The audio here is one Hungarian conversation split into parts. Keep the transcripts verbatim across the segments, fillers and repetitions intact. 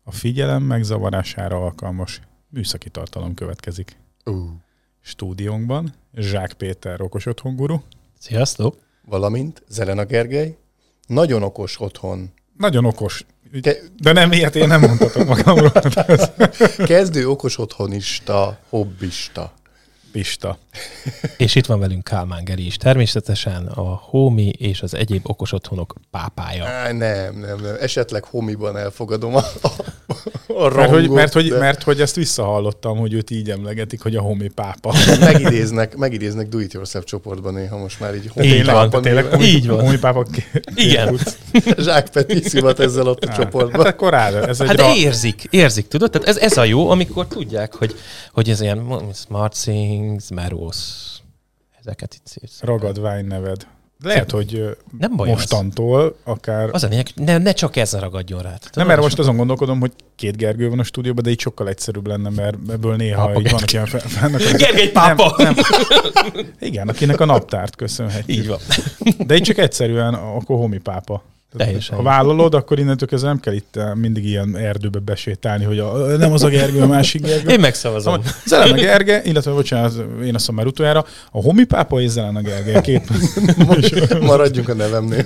a figyelem megzavarására alkalmas műszaki tartalom következik. Uh. Stúdiónkban Zsák Péter, okos otthon guru. Sziasztok! Valamint Zelena Gergely, nagyon okos otthon. Nagyon okos. Ke- De nem ilyet én nem mondhatok magamról. Kezdő okos otthonista, hobbista. Pista. És itt van velünk Kálmán Geri is. Természetesen a Homi és az egyéb okos otthonok pápája. Á, nem, nem, nem. Esetleg Homiban elfogadom a, a, a rangot. Mert hogy, mert, hogy, de... mert hogy ezt visszahallottam, hogy őt így emlegetik, hogy a Homi pápa. Megidéznek, megidéznek Do It Yourself csoportban néha most már így. Így van, tényleg. Homi, így van. Homi pápa. Igen. Zsák Peti szivat ezzel ott a Á, csoportban. Hát akkor rád, ez egy Hát ra... érzik, érzik, tudod? Tehát ez, ez a jó, amikor tudják, hogy, hogy ez ilyen Smart Things, Meros, ezeket itt szétszépen. ragadvány neved. Lehet, hogy nem baj mostantól az. akár... Az a lényeg, ne, ne csak ezzel ragadjon rá. Nem, mert most azon gondolkodom, hogy két Gergő van a stúdióban, de így sokkal egyszerűbb lenne, mert ebből néha Pápa így vannak ilyen... Fe, fe, Gergely pápa! Nem, nem. Igen, akinek a naptárt köszönhetjük. Így van. De így csak egyszerűen akkor Homi pápa. Teljesen. Ha vállalod, akkor innentől kezdve nem kell itt mindig ilyen erdőbe besétálni, hogy a, nem az a Gergő, a másik Gergő. Én megszavazom. Zelena Gergely, illetve bocsánat, én azt mondom már utoljára, a Homi pápa és Zelena Gergely. Két... Maradjunk a nevemnél.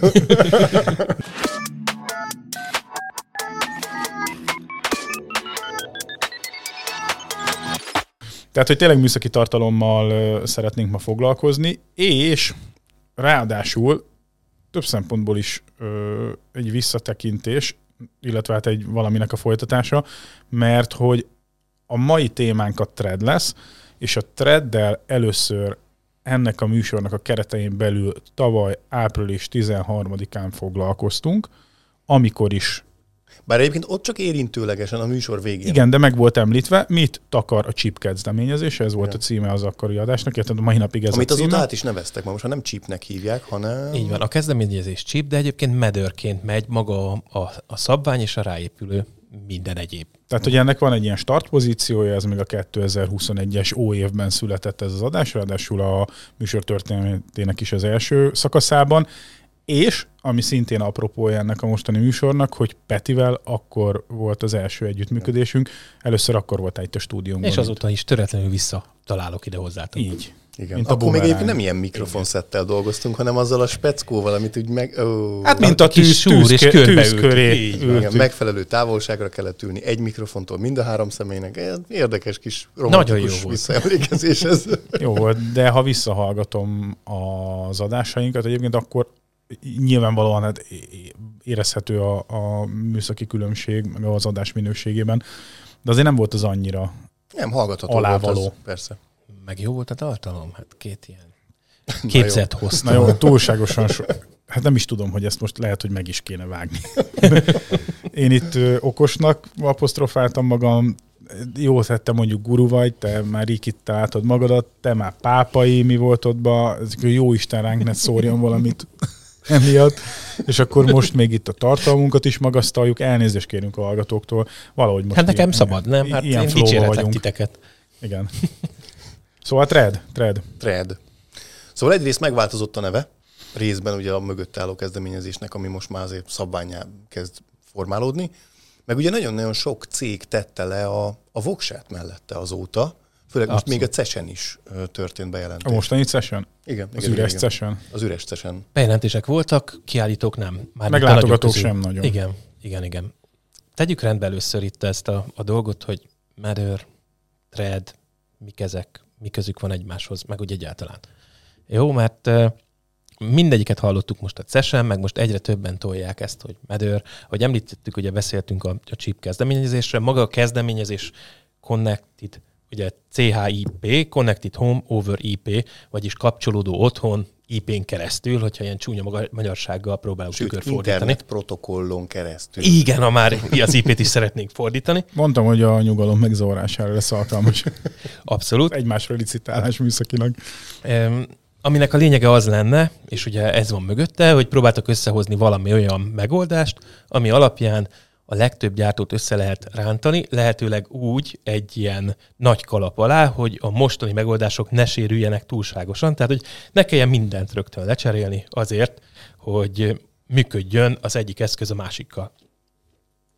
Tehát, hogy tényleg műszaki tartalommal szeretnénk ma foglalkozni, és ráadásul több szempontból is ö, egy visszatekintés, illetve hát egy valaminek a folytatása, mert hogy a mai témánk a thread lesz, és a threaddel először ennek a műsornak a keretein belül tavaly április tizenharmadikán foglalkoztunk, amikor is... Bár egyébként ott csak érintőlegesen a műsor végén. Igen, de meg volt említve, mit takar a chip kezdeményezés, ez volt igen. a címe az akkori adásnak, illetve a mai napig ez Amit a címe. azóta át is neveztek, ma most már nem chipnek hívják, hanem... Így van, a kezdeményezés chip, de egyébként medőrként megy maga a, a, a szabvány és a ráépülő minden egyéb. Tehát, hogy ennek van egy ilyen startpozíciója, ez még a kétezer-huszonegyes ó évben született ez az adás, ráadásul a műsor történetének is az első szakaszában, és, ami szintén apropója ennek a mostani műsornak, hogy Petivel akkor volt az első együttműködésünk, először akkor volt itt a stúdiónkban. És azóta is töretlenül visszatalálok ide hozzátok. Így. Igen. Mint akkor még egyébként nem ilyen mikrofonszettel dolgoztunk, hanem azzal a speckóval, amit úgy meg... Oh, hát mint a tűz, súr és körbe köré. Megfelelő távolságra kellett ülni egy mikrofontól mind a három személynek. Érdekes kis romantikus visszaemlékezés ez. Jó volt, de ha visszahallgatom az adásainkat, egyébként akkor nyilvánvalóan hát érezhető a, a műszaki különbség, meg az adás minőségében, de azért nem volt az annyira nem hallgatható alávaló. Volt az, persze. Meg jó volt a tartalom? Hát két ilyen képzet hoztam. Na jó, túlságosan so... Hát nem is tudom, hogy ezt most lehet, hogy meg is kéne vágni. Én itt ö, okosnak apostrofáltam magam, jó tettem mondjuk guru vagy, te már így itt találtad magadat, te már pápai, mi volt ottba, jó Isten ránk ne szórjon valamit emiatt, és akkor most még itt a tartalmunkat is magasztaljuk, elnézést kérünk a hallgatóktól, valahogy most... Hát nekem ilyen, szabad, nem? Hát én dicséretek titeket. Igen. Szóval thread, thread. Thread. Szóval egyrészt megváltozott a neve, részben ugye a mögött álló kezdeményezésnek, ami most már azért szabványá kezd formálódni, meg ugye nagyon-nagyon sok cég tette le a, a Voxát mellette azóta, főleg most Abszolút. Még a Cesen is történt bejelentés. A mostani Cesen? Igen. Az igen, üres igen. Cesen? Az üres Cesen. Bejelentések voltak, kiállítók nem. Már meg látogatók sem nagyon. Igen, igen, igen. Tegyük rendbe először itt ezt a, a dolgot, hogy Medőr, Thread, mik ezek, mi közük van egymáshoz, meg úgy egyáltalán. Jó, mert mindegyiket hallottuk most a Cesen, meg most egyre többen tolják ezt, hogy Medőr. Ahogy említettük, ugye beszéltünk a, a chip kezdeményezésre, maga a kezdeményezés Connected, ugye cé há i pé, Connected Home over i pé, vagyis kapcsolódó otthon i pén keresztül, hogyha ilyen csúnya magyarsággal próbálunk tükörfordítani. Internet protokollon keresztül. Igen, ha már az i pét is szeretnénk fordítani. Mondtam, hogy a nyugalom megzavarására lesz alkalmas. Abszolút. Egymásra licitálás műszakilag. Um, aminek a lényege az lenne, és ugye ez van mögötte, hogy próbáltak összehozni valami olyan megoldást, ami alapján a legtöbb gyártót össze lehet rántani, lehetőleg úgy egy ilyen nagy kalap alá, hogy a mostani megoldások ne sérüljenek túlságosan, tehát hogy ne kelljen mindent rögtön lecserélni azért, hogy működjön az egyik eszköz a másikkal.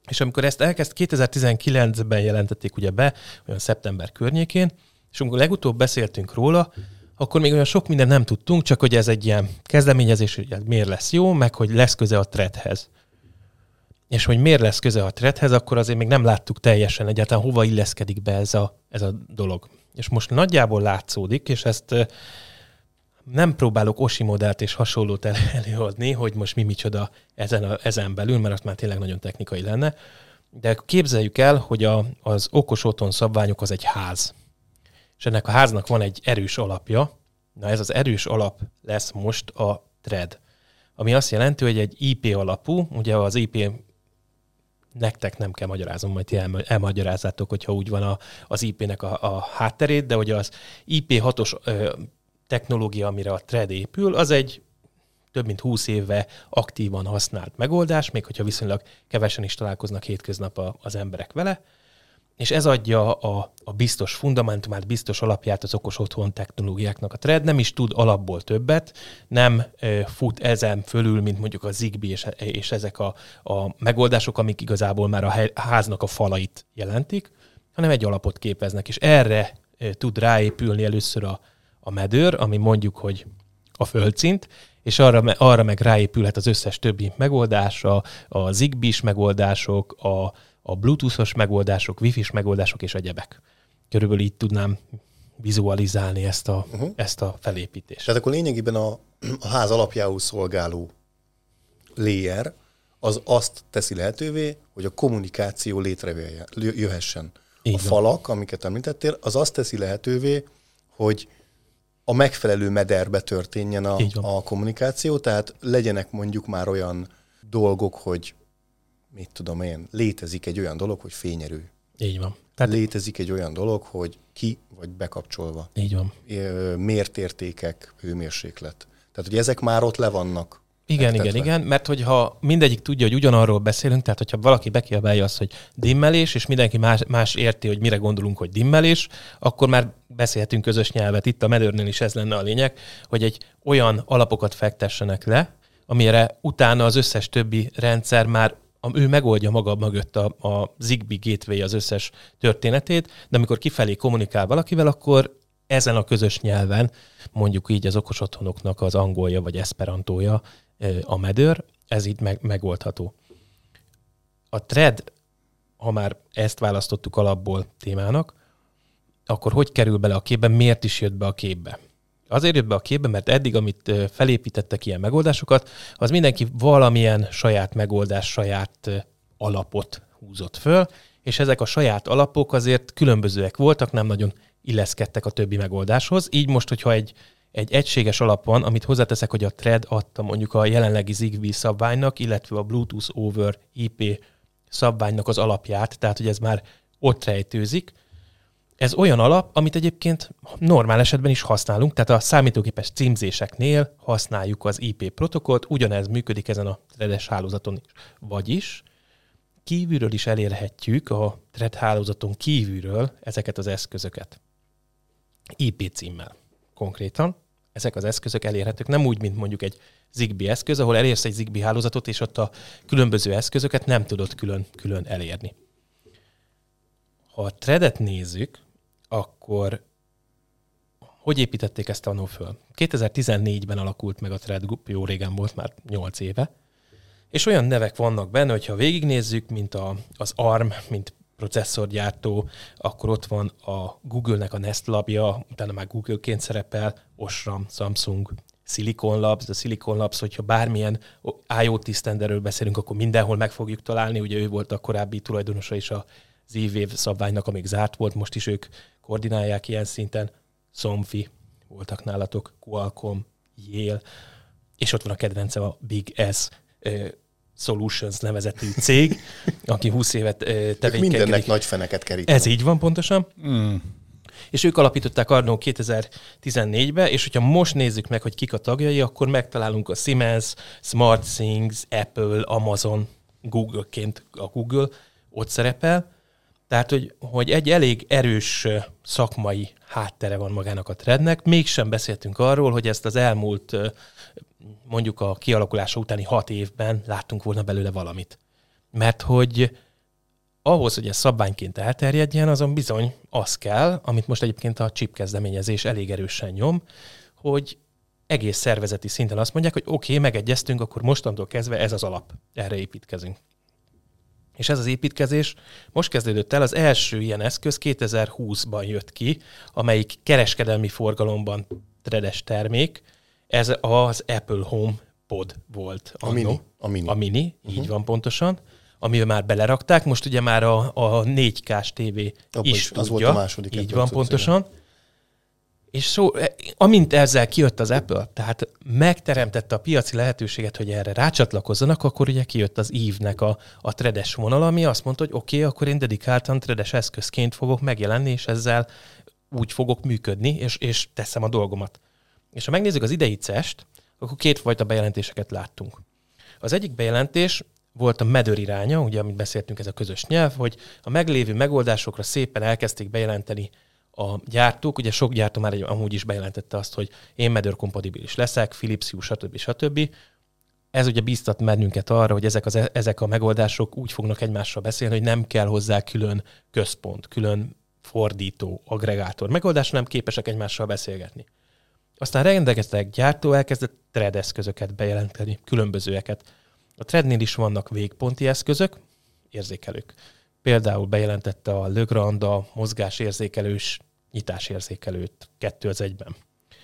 És amikor ezt elkezd, kétezer-tizenkilencben jelentették ugye be, olyan szeptember környékén, és amikor legutóbb beszéltünk róla, akkor még olyan sok mindent nem tudtunk, csak hogy ez egy ilyen kezdeményezés, hogy ez miért lesz jó, meg hogy lesz köze a threadhez. És hogy miért lesz köze a threadhez, akkor azért még nem láttuk teljesen egyáltalán, hova illeszkedik be ez a, ez a dolog. És most nagyjából látszódik, és ezt nem próbálok Osi modellt és hasonlót el, előadni, hogy most mi micsoda ezen, a, ezen belül, mert azt már tényleg nagyon technikai lenne. De képzeljük el, hogy a, az okos otthon szabványok az egy ház. És ennek a háznak van egy erős alapja. Na ez az erős alap lesz most a thread. Ami azt jelenti, hogy egy I P alapú, ugye az I P nektek nem kell magyarázom, majd ti elmagyarázzátok, hogyha úgy van a, az I P-nek a, a hátterét, de hogy az I P hatos ö, technológia, amire a thread épül, az egy több mint húsz éve aktívan használt megoldás, még hogyha viszonylag kevesen is találkoznak hétköznap a, az emberek vele, és ez adja a, a biztos fundamentumát, biztos alapját az okos otthon technológiáknak. A thread nem is tud alapból többet, nem ö, fut ezen fölül, mint mondjuk a Zigbee és, és ezek a, a megoldások, amik igazából már a háznak a falait jelentik, hanem egy alapot képeznek, és erre ö, tud ráépülni először a, a medőr, ami mondjuk, hogy a földszint, és arra, arra meg ráépülhet az összes többi megoldás, a, a Zigbee-s megoldások, a a bluetoothos megoldások, wifi-s megoldások és egyebek. Körülbelül így tudnám vizualizálni ezt a, uh-huh. ezt a felépítést. Tehát akkor lényegében a, a ház alapjául szolgáló layer az azt teszi lehetővé, hogy a kommunikáció létrejöhessen. Így a van. Falak, amiket említettél, az azt teszi lehetővé, hogy a megfelelő mederbe történjen a, a kommunikáció, tehát legyenek mondjuk már olyan dolgok, hogy mit tudom én, létezik egy olyan dolog, hogy fényerő. Így van. Tehát létezik egy olyan dolog, hogy ki vagy bekapcsolva. Így van. Mért értékek, hőmérséklet. Tehát, hogy ezek már ott le vannak. Igen, ektetve. igen, igen, mert hogyha mindegyik tudja, hogy ugyanarról beszélünk, tehát hogyha valaki bekiabálja azt, hogy dimmelés, és mindenki más, más érti, hogy mire gondolunk, hogy dimmelés, akkor már beszélhetünk közös nyelvet. Itt a medőrnél is ez lenne a lényeg, hogy egy olyan alapokat fektessenek le, amire utána az összes többi rendszer már ő megoldja maga mögött a, a Zigbee Gateway az összes történetét, de amikor kifelé kommunikál valakivel, akkor ezen a közös nyelven, mondjuk így az okos otthonoknak az angolja vagy eszperantója a medőr, ez így meg, megoldható. A thread, ha már ezt választottuk alapból témának, akkor hogy kerül bele a képbe, miért is jött be a képbe? Azért jött be a képbe, mert eddig, amit felépítettek ilyen megoldásokat, az mindenki valamilyen saját megoldás, saját alapot húzott föl, és ezek a saját alapok azért különbözőek voltak, nem nagyon illeszkedtek a többi megoldáshoz. Így most, hogyha egy, egy egységes alap van, amit hozzáteszek, hogy a thread adta mondjuk a jelenlegi Zigbee szabványnak, illetve a Bluetooth over I P szabványnak az alapját, tehát hogy ez már ott rejtőzik. Ez olyan alap, amit egyébként normál esetben is használunk, tehát a számítógépes címzéseknél használjuk az I P protokollt, ugyanez működik ezen a threades hálózaton is. Vagyis kívülről is elérhetjük a thread hálózaton kívülről ezeket az eszközöket. I P címmel konkrétan. Ezek az eszközök elérhetők nem úgy, mint mondjuk egy Zigbee eszköz, ahol elérsz egy Zigbee hálózatot, és ott a különböző eszközöket nem tudod külön-külön elérni. Ha a threadet nézzük, akkor hogy építették ezt annó föl? kétezer-tizennégyben alakult meg a thread, jó régen volt, már nyolc éve, és olyan nevek vannak benne, hogyha végignézzük, mint a, az ARM, mint processzorgyártó, akkor ott van a Google-nek a Nest labja, utána már Google-ként szerepel, Osram, Samsung, Silicon Labs, a Silicon Labs, hogyha bármilyen IoT standardről beszélünk, akkor mindenhol meg fogjuk találni, ugye ő volt a korábbi tulajdonosa is a Z-Wave szabványnak, amíg zárt volt, most is ők koordinálják ilyen szinten. Somfy voltak nálatok, Qualcomm, Yale, és ott van a kedvencem a Big S uh, Solutions nevezetű cég, aki húsz évet uh, tevékenykedik. Mindennek nagy feneket kerítenek. Ez így van pontosan. Mm. És ők alapították annó kétezer-tizennégyben, és hogyha most nézzük meg, hogy kik a tagjai, akkor megtalálunk a Siemens, SmartThings, Apple, Amazon, Google-ként a Google ott szerepel. Tehát, hogy, hogy egy elég erős szakmai háttere van magának a threadnek. Mégsem beszéltünk arról, hogy ezt az elmúlt, mondjuk a kialakulása utáni hat évben láttunk volna belőle valamit. Mert hogy ahhoz, hogy ez szabványként elterjedjen, azon bizony az kell, amit most egyébként a chip kezdeményezés elég erősen nyom, hogy egész szervezeti szinten azt mondják, hogy oké, okay, megegyeztünk, akkor mostantól kezdve ez az alap. Erre építkezünk. És ez az építkezés most kezdődött el, az első ilyen eszköz kétezer-húszban jött ki, amelyik kereskedelmi forgalomban threades termék, ez az Apple Home Pod volt. A mini. A mini, a mini uh-huh. Így van pontosan, amivel már belerakták, most ugye már a, a négy kás tévé Abba is is tudja. Az volt a második. Így van pontosan. És szó, amint ezzel kijött az Apple, tehát megteremtette a piaci lehetőséget, hogy erre rácsatlakozzanak, akkor ugye kijött az Eve-nek a, a threades vonal, ami azt mondta, hogy oké, okay, akkor én dedikáltan threades eszközként fogok megjelenni, és ezzel úgy fogok működni, és, és teszem a dolgomat. És ha megnézzük az idei cé e es-t, akkor kétfajta bejelentéseket láttunk. Az egyik bejelentés volt a Matter iránya, ugye, amit beszéltünk, ez a közös nyelv, hogy a meglévő megoldásokra szépen elkezdték bejelenteni a gyártók. Ugye sok gyártó már egy, amúgy is bejelentette azt, hogy én Matter kompatibilis leszek, Philips Hue, stb. stb. Ez ugye bíztat bennünket arra, hogy ezek, az, ezek a megoldások úgy fognak egymással beszélni, hogy nem kell hozzá külön központ, külön fordító, agregátor megoldás, nem képesek egymással beszélgetni. Aztán rengeteg gyártó elkezdett thread eszközöket bejelenteni, különbözőeket. A threadnél is vannak végponti eszközök, érzékelők. Például bejelentette a Legrand a mozgásérzékelős nyitásérzékelőt kettő az egyben.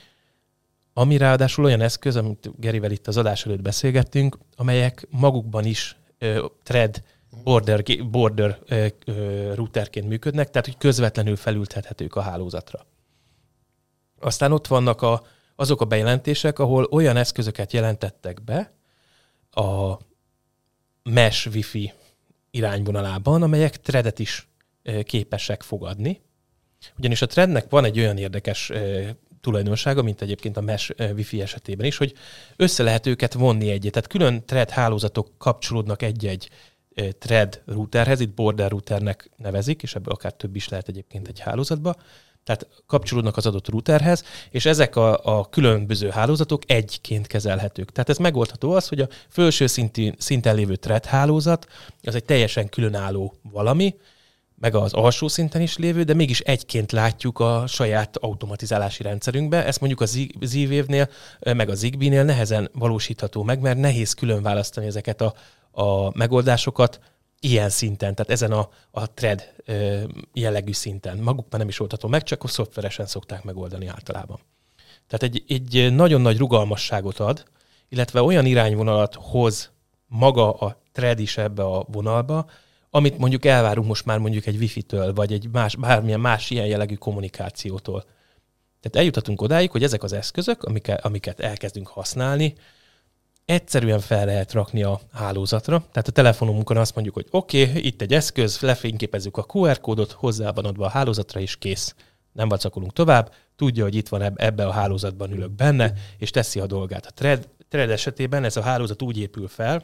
Ami ráadásul olyan eszköz, amit Gerivel itt az adás előtt beszélgettünk, amelyek magukban is uh, thread border, border uh, uh, routerként működnek, tehát hogy közvetlenül felültethetők a hálózatra. Aztán ott vannak a, azok a bejelentések, ahol olyan eszközöket jelentettek be a mesh wifi irányvonalában, amelyek threadet is képesek fogadni. Ugyanis a threadnek van egy olyan érdekes tulajdonsága, mint egyébként a mesh wifi esetében is, hogy össze lehet őket vonni egyet. Tehát külön thread hálózatok kapcsolódnak egy-egy thread routerhez, itt border routernek nevezik, és ebből akár több is lehet egyébként egy hálózatba. Tehát kapcsolódnak az adott routerhez, és ezek a, a különböző hálózatok egyként kezelhetők. Tehát ez megoldható az, hogy a felső szinti, szinten lévő thread hálózat az egy teljesen különálló valami, meg az alsó szinten is lévő, de mégis egyként látjuk a saját automatizálási rendszerünkbe. Ezt mondjuk a Z-Wave-nél, meg a Zigbee-nél nehezen valósítható meg, mert nehéz külön választani ezeket a, a megoldásokat ilyen szinten, tehát ezen a, a thread ö, jellegű szinten. Magukban nem is oldható meg, csak a szoftveresen szokták megoldani általában. Tehát egy, egy nagyon nagy rugalmasságot ad, illetve olyan irányvonalat hoz maga a thread is ebbe a vonalba, amit mondjuk elvárunk most már mondjuk egy Wi-Fi-től, vagy egy más, bármilyen más ilyen jellegű kommunikációtól. Tehát eljuthatunk odáig, hogy ezek az eszközök, amiket, amiket elkezdünk használni, egyszerűen fel lehet rakni a hálózatra. Tehát a telefonunkon azt mondjuk, hogy oké, okay, itt egy eszköz, lefényképezzük a kú er kódot, hozzá van adva a hálózatra, és kész. Nem vacakolunk tovább, tudja, hogy itt van ebbe a hálózatban ülök benne, és teszi a dolgát. A thread, thread esetében ez a hálózat úgy épül fel,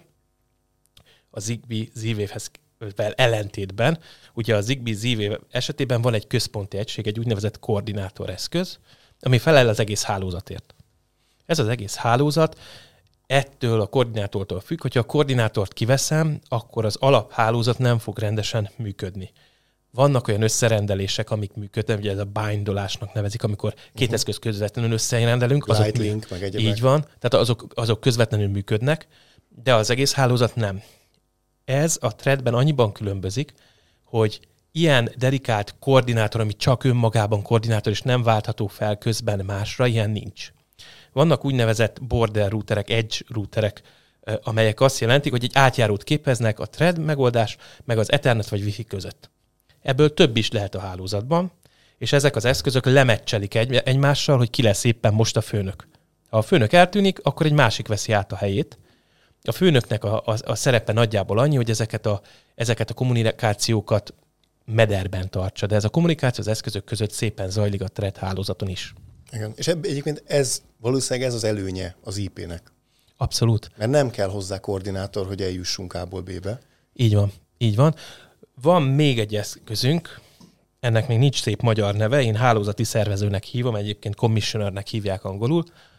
a Zigbee Z-Wave-hez ellentétben, ugye a Zigbee Z-Wave esetében van egy központi egység, egy úgynevezett koordinátoreszköz, ami felel az egész hálózatért. Ez az egész hálózat ettől a koordinátortól függ, hogyha a koordinátort kiveszem, akkor az alaphálózat nem fog rendesen működni. Vannak olyan összerendelések, amik működnek, ugye ez a bindolásnak nevezik, amikor két uh-huh. eszköz közvetlenül összerendelünk. Azok Lightlink, meg egyébként. Így van, tehát azok, azok közvetlenül működnek, de az egész hálózat nem. Ez a threadben annyiban különbözik, hogy ilyen dedikált koordinátor, ami csak önmagában koordinátor, és nem váltható fel közben másra, ilyen nincs. Vannak úgynevezett border routerek, edge routerek, amelyek azt jelentik, hogy egy átjárót képeznek a thread megoldás, meg az Ethernet vagy Wi-Fi között. Ebből több is lehet a hálózatban, és ezek az eszközök lemeccselik egy, egymással, hogy ki lesz éppen most a főnök. Ha a főnök eltűnik, akkor egy másik veszi át a helyét. A főnöknek a, a, a szerepe nagyjából annyi, hogy ezeket a, ezeket a kommunikációkat mederben tartsa, de ez a kommunikáció az eszközök között szépen zajlik a thread hálózaton is. Igen. És ebben egyébként ez valószínűleg ez az előnye az í pé-nek. Abszolút. Mert nem kell hozzá koordinátor, hogy eljussunk A-ból B-be. Így van, így van. Van még egy eszközünk, ennek még nincs szép magyar neve, én hálózati szervezőnek hívom, egyébként commissionernek hívják angolul.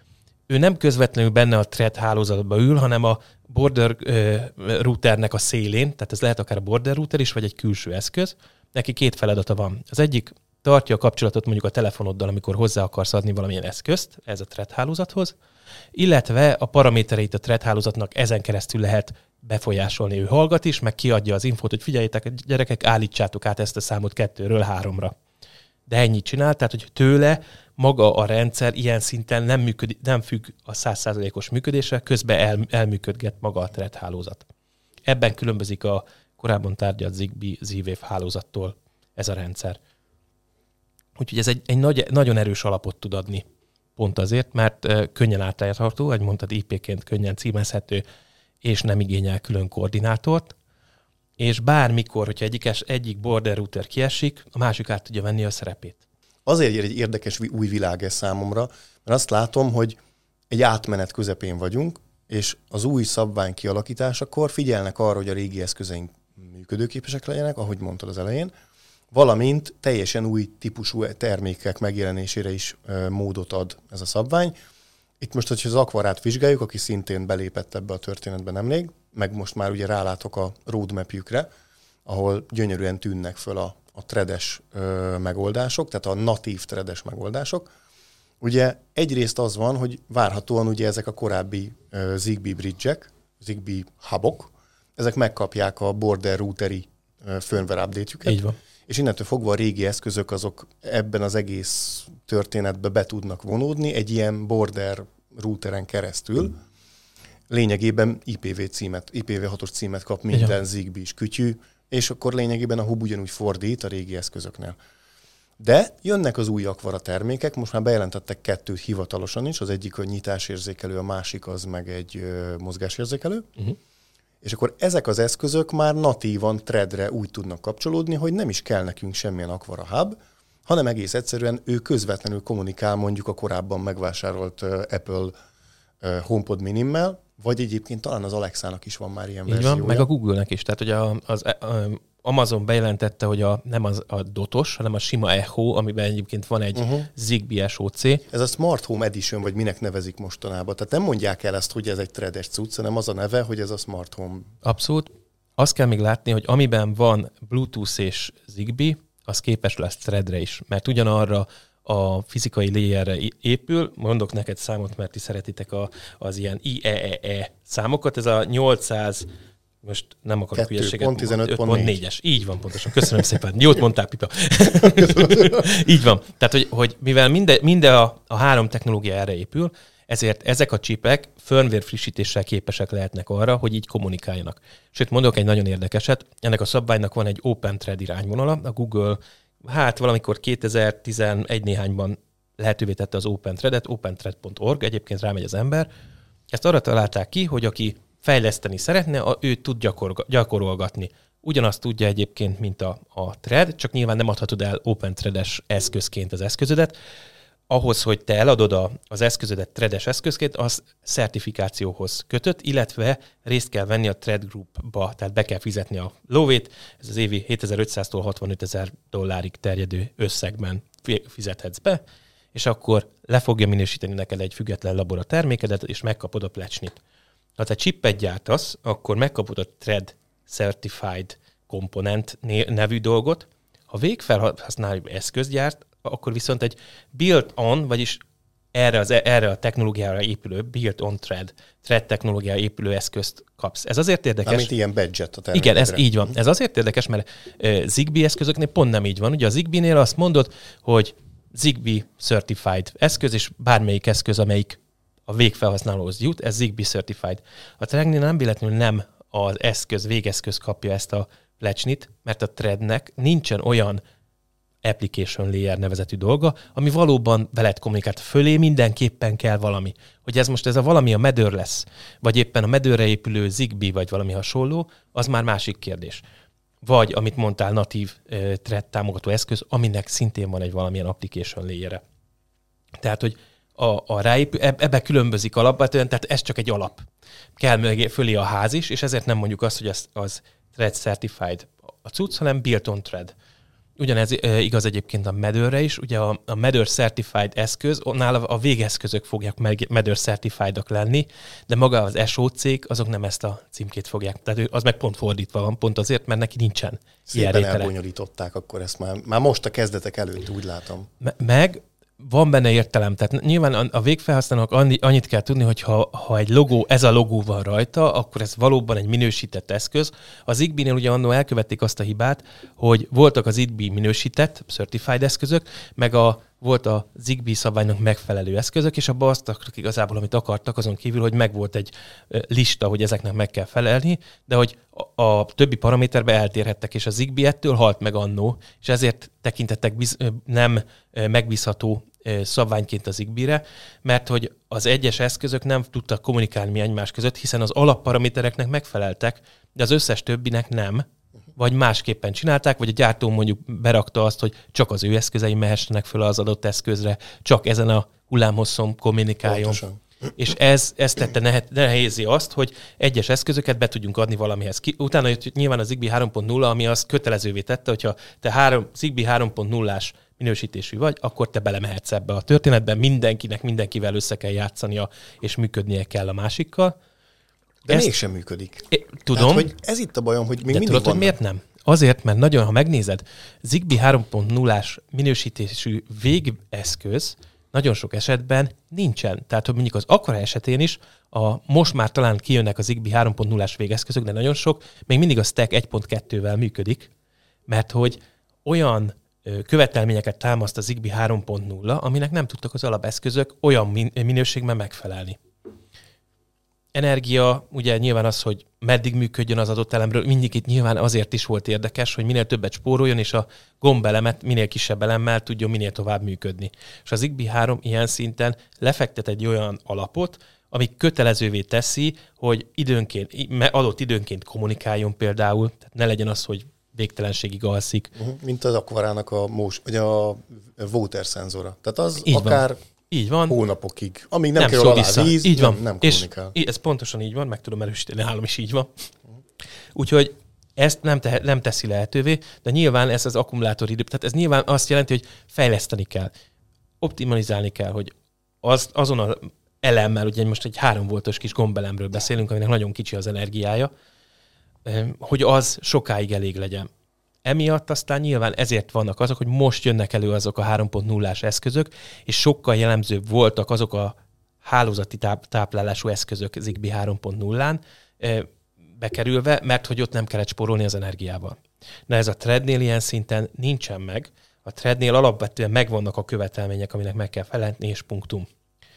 ő nem közvetlenül benne a thread hálózatba ül, hanem a border ö, routernek a szélén, tehát ez lehet akár a border router is, vagy egy külső eszköz. Neki két feladata van. Az egyik tartja a kapcsolatot mondjuk a telefonoddal, amikor hozzá akarsz adni valamilyen eszközt, ez a thread hálózathoz, illetve a paramétereit a thread hálózatnak ezen keresztül lehet befolyásolni. Ő hallgat is, meg kiadja az infót, hogy figyeljétek, gyerekek, állítsátok át ezt a számot kettőről háromra. De ennyit csinál, tehát hogy tőle maga a rendszer ilyen szinten nem, működik, nem függ a száz százalékos működésre, közben el, elműködget maga a thread hálózat. Ebben különbözik a korábban tárgyalt Zigbee Z-Wave hálózattól ez a rendszer. Úgyhogy ez egy, egy nagy, nagyon erős alapot tud adni. Pont azért, mert könnyen átjárható, ahogy mondtad, I P-ként könnyen címezhető, és nem igényel külön koordinátort, és bármikor, hogyha egyik, egyik border router kiesik, a másik át tudja venni a szerepét. Azért egy érdekes új világ ez számomra, mert azt látom, hogy egy átmenet közepén vagyunk, és az új szabvány kialakításakor figyelnek arra, hogy a régi eszközeink működőképesek legyenek, ahogy mondtad az elején, valamint teljesen új típusú termékek megjelenésére is módot ad ez a szabvány. Itt most, hogyha az Aquarát vizsgáljuk, aki szintén belépett ebbe a történetbe nemrég, meg most már ugye rálátok a roadmapjükre, ahol gyönyörűen tűnnek föl a, a threades ö, megoldások, tehát a natív threades megoldások. Ugye egyrészt az van, hogy várhatóan ugye ezek a korábbi ö, Zigbee bridge-ek, Zigbee hubok, ezek megkapják a border routeri ö, firmware update-jüket. Így van. És innentől fogva a régi eszközök azok ebben az egész történetbe be tudnak vonódni egy ilyen border routeren keresztül. Lényegében I P V címet, I P V hatos címet kap minden Zigbee-s kütyű, és akkor lényegében a hub ugyanúgy fordít a régi eszközöknél. De jönnek az új Aquara termékek, most már bejelentettek kettőt hivatalosan is, az egyik a nyitásérzékelő, a másik az meg egy ö, mozgásérzékelő. Uh-huh. És akkor ezek az eszközök már natívan threadre úgy tudnak kapcsolódni, hogy nem is kell nekünk semmilyen Aquara hub, hanem egész egyszerűen ő közvetlenül kommunikál mondjuk a korábban megvásárolt uh, Apple uh, HomePod Minimmel, vagy egyébként talán az Alexának is van már ilyen így verziója. Van, meg a Google-nek is. Tehát, hogy a, az a Amazon bejelentette, hogy a, nem az a dotos, hanem a sima Echo, amiben egyébként van egy uh-huh. Zigbee S O C. Ez a Smart Home Edition, vagy minek nevezik mostanában. Tehát nem mondják el ezt, hogy ez egy threades cucc, hanem az a neve, hogy ez a Smart Home. Abszolút. Azt kell még látni, hogy amiben van Bluetooth és Zigbee, az képes lesz threadre is. Mert ugyanarra a fizikai layerre épül, mondok neked számot, mert ti szeretitek a, az ilyen I E E E számokat, ez a nyolcszáz, most nem akarok hülyeséget, tizenöt pont négyes. Így van pontosan. Köszönöm szépen. Jót mondtál, Pipa. Így van. Tehát, hogy, hogy mivel minden, minden a, a három technológia erre épül, ezért ezek a csipek firmware frissítéssel képesek lehetnek arra, hogy így kommunikáljanak. Sőt, mondok egy nagyon érdekeset. Ennek a szabványnak van egy Open Thread irányvonala. A Google hát valamikor kétezer-tizenegy néhányban lehetővé tette az Open Threadet, open thread pont org, egyébként rámegy az ember. Ezt arra találták ki, hogy aki fejleszteni szeretne, ő tud gyakor- gyakorolgatni. Ugyanazt tudja egyébként, mint a, a thread, csak nyilván nem adhatod el Open Thread-es eszközként az eszközödet. Ahhoz, hogy te eladod a, az eszközödet thread-es eszközként, az szertifikációhoz kötött, illetve részt kell venni a Thread Group-ba, tehát be kell fizetni a lóvét. Ez az évi hétezer-ötszáztól hatvanötezer dollárig terjedő összegben fizethetsz be, és akkor le fogja minősíteni neked egy független labor a termékedet, és megkapod a plecsnit. Ha te chippet gyártasz, akkor megkapod a Thread Certified Component nevű dolgot. Ha végfelhasználó eszközt gyárt, akkor viszont egy built-on, vagyis erre, az, erre a technológiára épülő, built-on thread, thread technológiára épülő eszközt kapsz. Ez azért érdekes. Amit ilyen badge-et a termékedre. Igen, ez így van. Ez azért érdekes, mert uh, Zigbee eszközöknél pont nem így van. Ugye a Zigbee-nél azt mondod, hogy Zigbee Certified eszköz, és bármelyik eszköz, amelyik a végfelhasználóhoz jut, ez Zigbee Certified. A Threadnél nem véletlenül nem az eszköz, végeszköz kapja ezt a plecsnit, mert a Threadnek nincsen olyan application layer nevezetű dolga, ami valóban veled kommunikált. Fölé mindenképpen kell valami. Hogy ez most ez a valami a medőr lesz, vagy éppen a medőrre épülő Zigbee, vagy valami hasonló, az már másik kérdés. Vagy, amit mondtál, natív uh, thread támogató eszköz, aminek szintén van egy valamilyen application layere. Tehát, hogy a, a ráépül, ebbe különbözik alapvetően, tehát ez csak egy alap. Kell mögé, fölé a ház is, és ezért nem mondjuk azt, hogy az, az thread certified a cucc, hanem built on thread. Ugyanez igaz egyébként a Matter-re is. Ugye a, a Matter Certified eszköz, onnál a, a végeszközök fogják Matter Certified-ak lenni, de maga az es o cég, azok nem ezt a címkét fogják. Tehát az meg pont fordítva van, pont azért, mert neki nincsen ilyen Szépen rétele. elbonyolították akkor ezt már. Már most a kezdetek előtt, úgy látom. Me- meg van benne értelem. Tehát nyilván a, a végfelhasználónak annyi, annyit kell tudni, hogy ha, ha egy logó, ez a logó van rajta, akkor ez valóban egy minősített eszköz. Az Zigbee-nél ugye annól elkövették azt a hibát, hogy voltak az Zigbee minősített, certified eszközök, meg a, volt a Zigbee szabálynak megfelelő eszközök, és abban azt akartak igazából, amit akartak, azon kívül, hogy megvolt egy lista, hogy ezeknek meg kell felelni, de hogy a, a többi paraméterbe eltérhettek, és a Zigbee ettől halt meg annó, és ezért tekintettek biz, nem megbízható szabványként az Zigbee-re, mert hogy az egyes eszközök nem tudtak kommunikálni egymás között, hiszen az alapparamétereknek megfeleltek, de az összes többinek nem, vagy másképpen csinálták, vagy a gyártó mondjuk berakta azt, hogy csak az ő eszközei mehessenek föl az adott eszközre, csak ezen a hullámhosszon kommunikáljon. Pontosan. És ez, ez tette nehézé azt, hogy egyes eszközöket be tudjunk adni valamihez. Utána jött nyilván a Zigbee három pont nulla, ami az kötelezővé tette, hogyha te három, Zigbee három pont nullás minősítésű vagy, akkor te belemehetsz ebbe a történetben, mindenkinek, mindenkivel össze kell játszania, és működnie kell a másikkal. De Ezt, mégsem működik. É, tudom. Tehát, hogy ez itt a bajom, hogy még de mindig tudod, vannak. hogy miért nem? Azért, mert nagyon, ha megnézed, Zigbee három pont nullás minősítésű végeszköz nagyon sok esetben nincsen. Tehát, hogy mondjuk az akkora esetén is, a, most már talán kijönnek a Zigbee három pont nullás végeszközök, de nagyon sok, még mindig a Stack egy pont kettővel működik, mert hogy olyan ö, követelményeket támaszt a Zigbee három pont nulla, aminek nem tudtak az alapeszközök olyan min- minőségben megfelelni. Energia, ugye nyilván az, hogy meddig működjön az adott elemről, mindig itt nyilván azért is volt érdekes, hogy minél többet spóroljon, és a gombelemet minél kisebb elemmel tudjon minél tovább működni. És az Zigbee három ilyen szinten lefektet egy olyan alapot, ami kötelezővé teszi, hogy időnként, adott időnként kommunikáljon például, tehát ne legyen az, hogy végtelenségig alszik. Uh-huh. Mint az akvarának a, most, vagy a water szenzora. Tehát az Így akár... van. Így van. Hónapokig. Amíg nem, nem nem kerül alá vissza. víz, így van. nem, nem és kommunikál. ez pontosan így van, meg tudom erősíteni, nálam is így van. Úgyhogy ezt nem, te, nem teszi lehetővé, de nyilván ez az akkumulátor idő, tehát ez nyilván azt jelenti, hogy fejleszteni kell, optimalizálni kell, hogy az, azon az elemmel, ugye most egy három voltos kis gombelemről beszélünk, aminek nagyon kicsi az energiája, hogy az sokáig elég legyen. Emiatt aztán nyilván ezért vannak azok, hogy most jönnek elő azok a három pont nullás eszközök, és sokkal jellemzőbb voltak azok a hálózati táp- táplálású eszközök Zigbee három pont nullán bekerülve, mert hogy ott nem kellett spórolni az energiával. Na ez a Threadnél ilyen szinten nincsen meg. A Threadnél alapvetően megvannak a követelmények, aminek meg kell felelni, és punktum.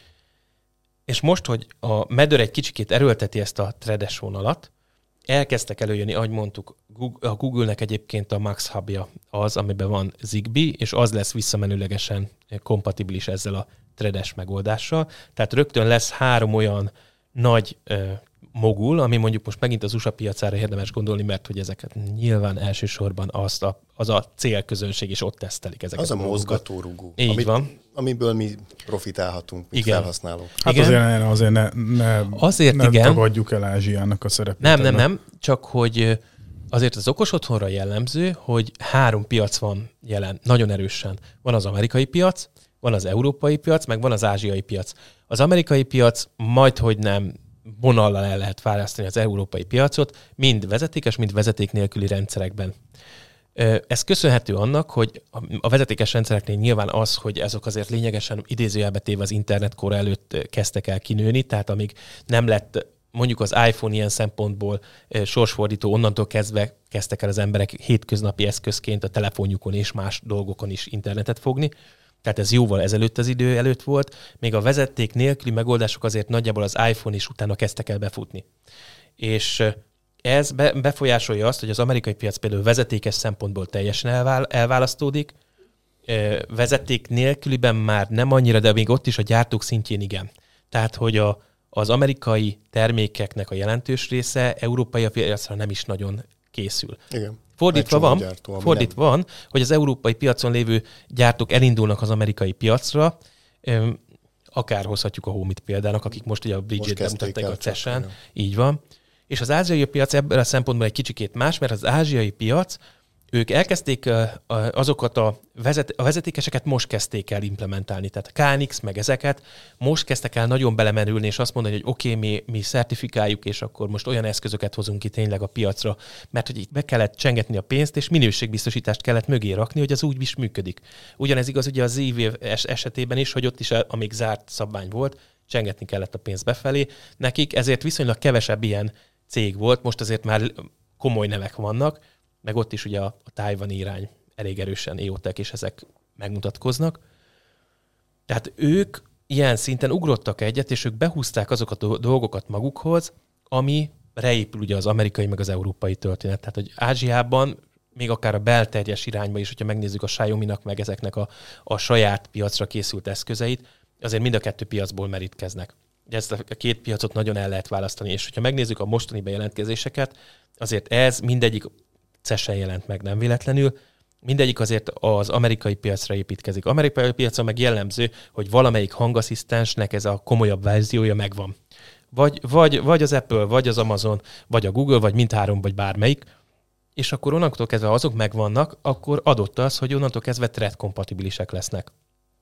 És most, hogy a Matter egy kicsikét erőlteti ezt a threades vonalat, elkezdtek előjönni, ahogy mondtuk, a Google-nek egyébként a Max Hubja az, amiben van Zigbee, és az lesz visszamenőlegesen kompatibilis ezzel a threades megoldással. Tehát rögtön lesz három olyan nagy uh, mogul, ami mondjuk most megint az u es á piacára érdemes gondolni, mert hogy ezeket nyilván elsősorban azt a, az a célközönség, és ott tesztelik ezeket. Az a, a mozgatórugó, Így amit, van. amiből mi profitálhatunk, mint Igen. felhasználók. Hát igen. azért, azért ne, ne, Azért ne igen. tagadjuk el Ázsiának a szerepét. Nem, nem, ebben. nem, csak hogy azért az okos otthonra jellemző, hogy három piac van jelen, nagyon erősen. Van az amerikai piac, van az európai piac, meg van az ázsiai piac. Az amerikai piac majdhogy nem vonallal el lehet választani az európai piacot, mind vezetékes, mind vezeték nélküli rendszerekben. Ez köszönhető annak, hogy a vezetékes rendszereknél nyilván az, hogy ezek azért lényegesen idézőjelbe téve az internetkor előtt kezdtek el kinőni, tehát amíg nem lett mondjuk az iPhone ilyen szempontból sorsfordító, onnantól kezdve kezdtek el az emberek hétköznapi eszközként a telefonjukon és más dolgokon is internetet fogni. Tehát ez jóval ezelőtt az idő előtt volt, még a vezeték nélküli megoldások azért nagyjából az iPhone is utána kezdtek el befutni. És ez befolyásolja azt, hogy az amerikai piac például vezetékes szempontból teljesen elvál, elválasztódik, vezeték nélküliben már nem annyira, de még ott is a gyártók szintjén igen. Tehát, hogy a, az amerikai termékeknek a jelentős része európai piacra nem is nagyon készül. Igen. Fordítva van, gyártó, fordítva van, hogy az európai piacon lévő gyártók elindulnak az amerikai piacra, akár hozhatjuk a Homit példának, akik most ugye a Bridget bemutatták a cé e es-en, így van. És az ázsiai piac ebből a szempontból egy kicsikét más, mert az ázsiai piac ők elkezdték azokat a, vezet, a vezetékeseket most kezdték el implementálni. Tehát a ká en iksz meg ezeket most kezdtek el nagyon belemerülni, és azt mondani, hogy oké, okay, mi, mi szertifikáljuk, és akkor most olyan eszközöket hozunk ki tényleg a piacra, mert hogy itt be kellett csengetni a pénzt, és minőségbiztosítást kellett mögé rakni, hogy az úgy is működik. Ugyanez igaz ugye az í vé esetében is, hogy ott is, amíg zárt szabvány volt, csengetni kellett a pénzt befelé. Nekik ezért viszonylag kevesebb ilyen cég volt, most azért már komoly nevek vannak, meg ott is ugye a, a tájvani irány elég erősen EOTech, és ezek megmutatkoznak. Tehát ők ilyen szinten ugrottak egyet, és ők behúzták azokat a dolgokat magukhoz, ami reépül ugye az amerikai meg az európai történet. Tehát, hogy Ázsiában, még akár a belterjes irányba is, hogyha megnézzük a Xiaomi-nak meg ezeknek a, a saját piacra készült eszközeit, azért mind a kettő piacból merítkeznek. Ugye ezt a két piacot nagyon el lehet választani, és hogyha megnézzük a mostani bejelentkezéseket, azért ez mindegyik cé e es-en jelent meg, nem véletlenül. Mindegyik azért az amerikai piacra építkezik. Amerikai piacon meg jellemző, hogy valamelyik hangasszisztensnek ez a komolyabb verziója megvan. Vagy, vagy, vagy az Apple, vagy az Amazon, vagy a Google, vagy mindhárom, vagy bármelyik. És akkor onnantól kezdve azok megvannak, akkor adott az, hogy onnantól kezdve thread-kompatibilisek lesznek.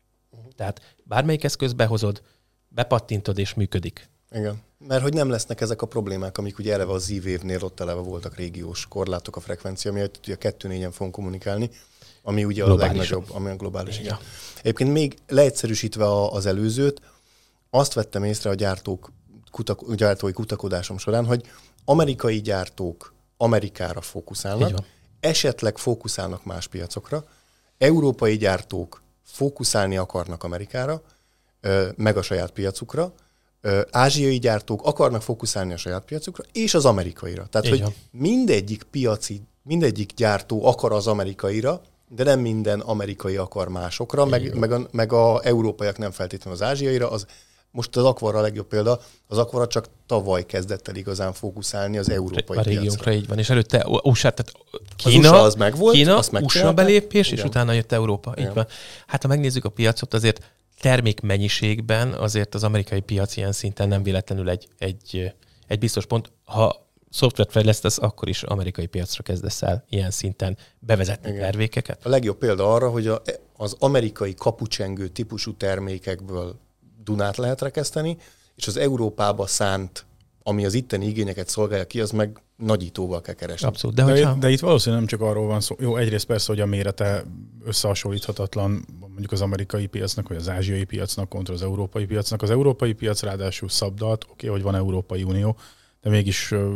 Tehát bármelyik eszköz behozod, bepattintod és működik. Igen. Mert hogy nem lesznek ezek a problémák, amik ugye eleve az Z-Wave-nél ott eleve voltak régiós korlátok a frekvencia miatt, ugye a kettő négyen fogunk kommunikálni, ami ugye globális. A legnagyobb, ami a globális. Igen. Egyébként még leegyszerűsítve az előzőt, azt vettem észre a gyártók, kutak, gyártói kutakodásom során, hogy amerikai gyártók Amerikára fókuszálnak, esetleg fókuszálnak más piacokra, európai gyártók fókuszálni akarnak Amerikára, meg a saját piacukra, ázsiai gyártók akarnak fókuszálni a saját piacukra, és az amerikaira. Tehát, így hogy van. mindegyik piaci, mindegyik gyártó akar az amerikaira, de nem minden amerikai akar másokra, meg, meg, a, meg a európaiak nem feltétlenül az ázsiaira. Az, most az Aquara a legjobb példa, az Aquara csak tavaly kezdett el igazán fókuszálni az európai a piacra. régiónkra, így van. És előtte u es á, tehát Kína, az, u es á az megvolt, Kína, azt u es á belépés, igen. És utána jött Európa. Így van. Hát ha megnézzük a piacot, azért termékmennyiségben azért az amerikai piac ilyen szinten nem véletlenül egy, egy, egy biztos pont. Ha szoftvert fejlesztesz, akkor is amerikai piacra kezdesz el ilyen szinten bevezetni igen. termékeket. A legjobb példa arra, hogy a, az amerikai kapucsengő típusú termékekből Dunát lehet rekeszteni, és az Európába szánt, ami az itteni igényeket szolgálja ki, az meg nagyítóval kell keresni. Abszolút. De, hogyha... de, de itt valószínűleg nem csak arról van szó. Jó, egyrészt persze, hogy a mérete összehasonlíthatatlan mondjuk az amerikai piacnak, vagy az ázsiai piacnak kontra az európai piacnak. Az európai piac ráadásul szabdalt, oké, okay, hogy van Európai Unió, de mégis uh,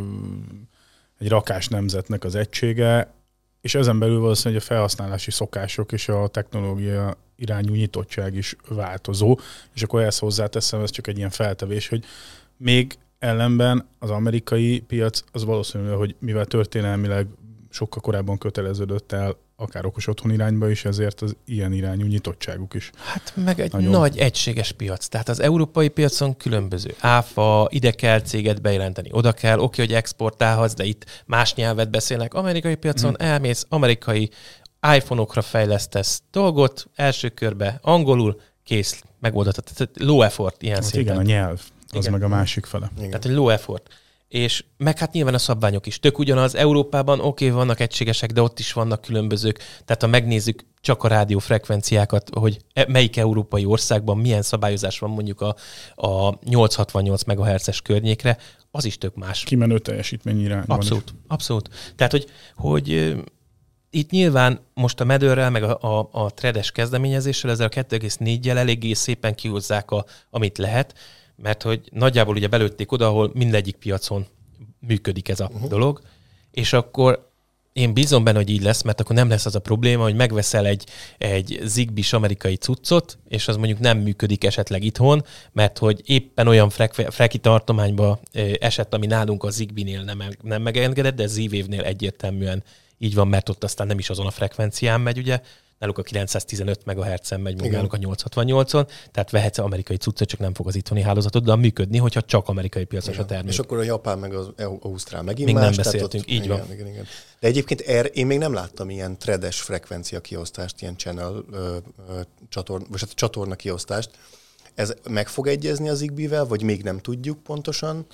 egy rakás nemzetnek az egysége, és ezen belül valószínűleg a felhasználási szokások és a technológia irányú nyitottság is változó, és akkor ezt hozzáteszem, ez csak egy ilyen feltevés, hogy még ellenben az amerikai piac az valószínűleg, hogy mivel történelmileg sokkal korábban köteleződött el akár okos otthon irányba is, ezért az ilyen irányú nyitottságuk is. Hát meg egy nagyon... nagy egységes piac. Tehát az európai piacon különböző áfa, ide kell céget bejelenteni, oda kell, oké, hogy exportálhatsz, de itt más nyelvet beszélnek. Amerikai piacon hmm. elmész, amerikai iPhone-okra fejlesztesz dolgot, első körbe angolul, kész, megoldhatod. Tehát low effort ilyen hát szinten. Igen, a nyelv, az igen. meg a másik fele. Igen. Tehát egy low effort. És meg hát nyilván a szabványok is. Tök ugyanaz Európában, oké, okay, vannak egységesek, de ott is vannak különbözők. Tehát ha megnézzük csak a rádiófrekvenciákat, hogy melyik európai országban milyen szabályozás van mondjuk a, a nyolcszázhatvannyolc megahertzes környékre, az is tök más. Kimenő teljesítmény irányban. Abszolút, abszolút. Tehát, hogy, hogy itt nyilván most a Medőrrel, meg a, a, a threades kezdeményezéssel ezzel a kettő egész négyel eléggé szépen kihozzák, a, amit lehet, mert hogy nagyjából ugye belőtték oda, ahol mindegyik piacon működik ez a uh-huh. dolog, és akkor én bízom benne, hogy így lesz, mert akkor nem lesz az a probléma, hogy megveszel egy, egy Zigbee-s amerikai cuccot, és az mondjuk nem működik esetleg itthon, mert hogy éppen olyan frek- freki tartományba esett, ami nálunk a Zigbee-nél nem, nem megengedett, de Z-Wave-nél egyértelműen így van, mert ott aztán nem is azon a frekvencián megy, ugye, náluk a kilencszáztizenöt megahertzen megy, még náluk a nyolcszázhatvannyolcon, tehát vehetsz amerikai cuccot, csak nem fog az itthoni hálózatodban működni, hogyha csak amerikai piacos a termék. És akkor a japán meg az Ausztrál megint még más. nem beszéltünk, ott, így igen, van. Igen, igen. De egyébként er, én még nem láttam ilyen threades frekvencia kiosztást, ilyen channel ö, ö, csatorna, vagy hát csatorna kiosztást. Ez meg fog egyezni az Zigbee-vel, vagy még nem tudjuk pontosan?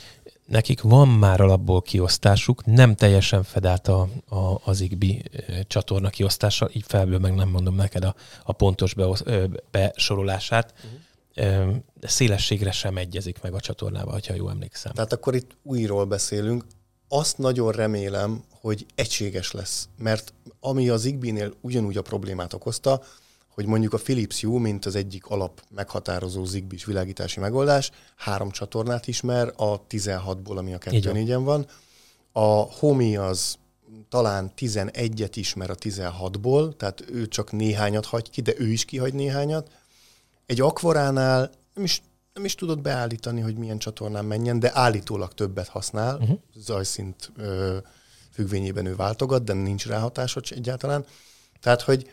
nekik van már alapból kiosztásuk, nem teljesen fed át a, a, a Zigbee csatorna kiosztással, így felből meg nem mondom neked a, a pontos beosz, besorolását. Uh-huh. De szélességre sem egyezik meg a csatornával, ha jól emlékszem. Tehát akkor itt újról beszélünk. Azt nagyon remélem, hogy egységes lesz, mert ami a Zigbee-nél ugyanúgy a problémát okozta, hogy mondjuk a Philips Hue, mint az egyik alap meghatározó Zigbee-s világítási megoldás, három csatornát ismer a tizenhatból, ami a kettőnégyen van. A Homey az talán tizenegyet ismer a tizenhatból, tehát ő csak néhányat hagy ki, de ő is kihagy néhányat. Egy Aquaránál nem is, nem is tudod beállítani, hogy milyen csatornán menjen, de állítólag többet használ. Uh-huh. Zajszint ö, függvényében ő váltogat, de nincs ráhatása egyáltalán. Tehát, hogy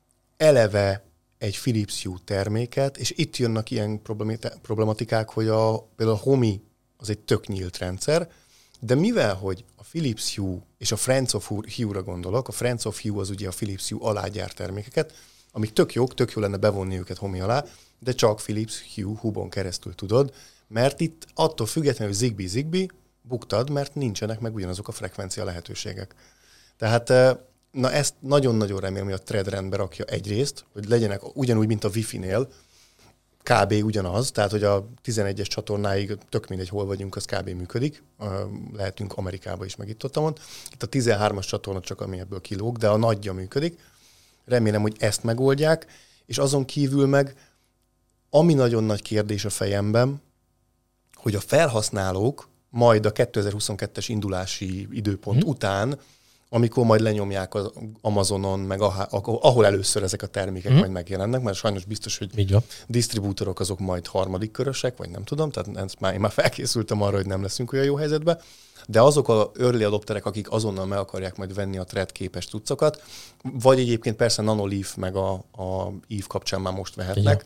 eleve egy Philips Hue terméket, és itt jönnek ilyen problematikák, hogy a, például a Homey az egy tök nyílt rendszer, de mivel, hogy a Philips Hue és a Friends of Hue-ra gondolok, a Friends of Hue az ugye a Philips Hue alá gyárt termékeket, amik tök jók, tök jó lenne bevonni őket Homey alá, de csak Philips Hue Hue-on keresztül tudod, mert itt attól függetlenül, hogy Zigbee, Zigbee, buktad, mert nincsenek meg ugyanazok a frekvencia lehetőségek. Tehát na ezt nagyon-nagyon remélem, hogy a Thread rendbe rakja egyrészt, hogy legyenek ugyanúgy, mint a Wi-Fi-nél, kb. Ugyanaz, tehát hogy a tizenegyes csatornáig tök mindegy, hol vagyunk, az kb. Működik. Lehetünk Amerikába is, meg itt ott, ott. Itt a tizenhármas csatorna csak, ami ebből kilóg, de a nagyja működik. Remélem, hogy ezt megoldják, és azon kívül meg, ami nagyon nagy kérdés a fejemben, hogy a felhasználók majd a kétezer-huszonkettes indulási időpont hmm. után, amikor majd lenyomják az Amazonon, meg ahol először ezek a termékek hmm. majd megjelennek, mert sajnos biztos, hogy disztribútorok azok majd harmadik körösek, vagy nem tudom, tehát már, én már felkészültem arra, hogy nem leszünk olyan jó helyzetben, de azok a early adopterek, akik azonnal meg akarják majd venni a Thread képes cuccokat, vagy egyébként persze Nanoleaf meg a, a Eve kapcsán már most vehetnek,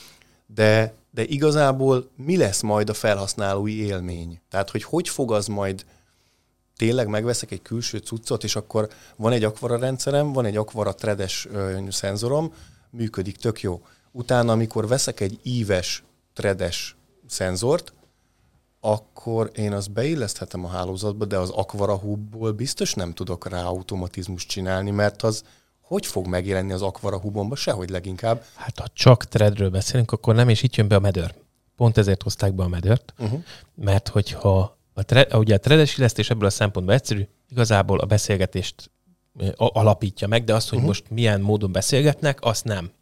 de, de igazából mi lesz majd a felhasználói élmény? Tehát, hogy hogy fog az majd tényleg megveszek egy külső cuccot, és akkor van egy Aquara rendszerem, van egy Aquara threades szenzorom, működik tök jó. Utána, amikor veszek egy íves threades szenzort, akkor én azt beilleszthetem a hálózatba, de az Aquara Hubból biztos nem tudok rá automatizmust csinálni, mert az hogy fog megjelenni az Aquara Hubomba? Sehogy leginkább. Hát ha csak threadről beszélünk, akkor nem, és itt jön be a Matter. Pont ezért hozták be a Mattert, uh-huh. mert hogyha a, thread, ugye a threades illesztés ebből a szempontból egyszerű, igazából a beszélgetést alapítja meg, de azt, hogy uh-huh. most milyen módon beszélgetnek, azt nem.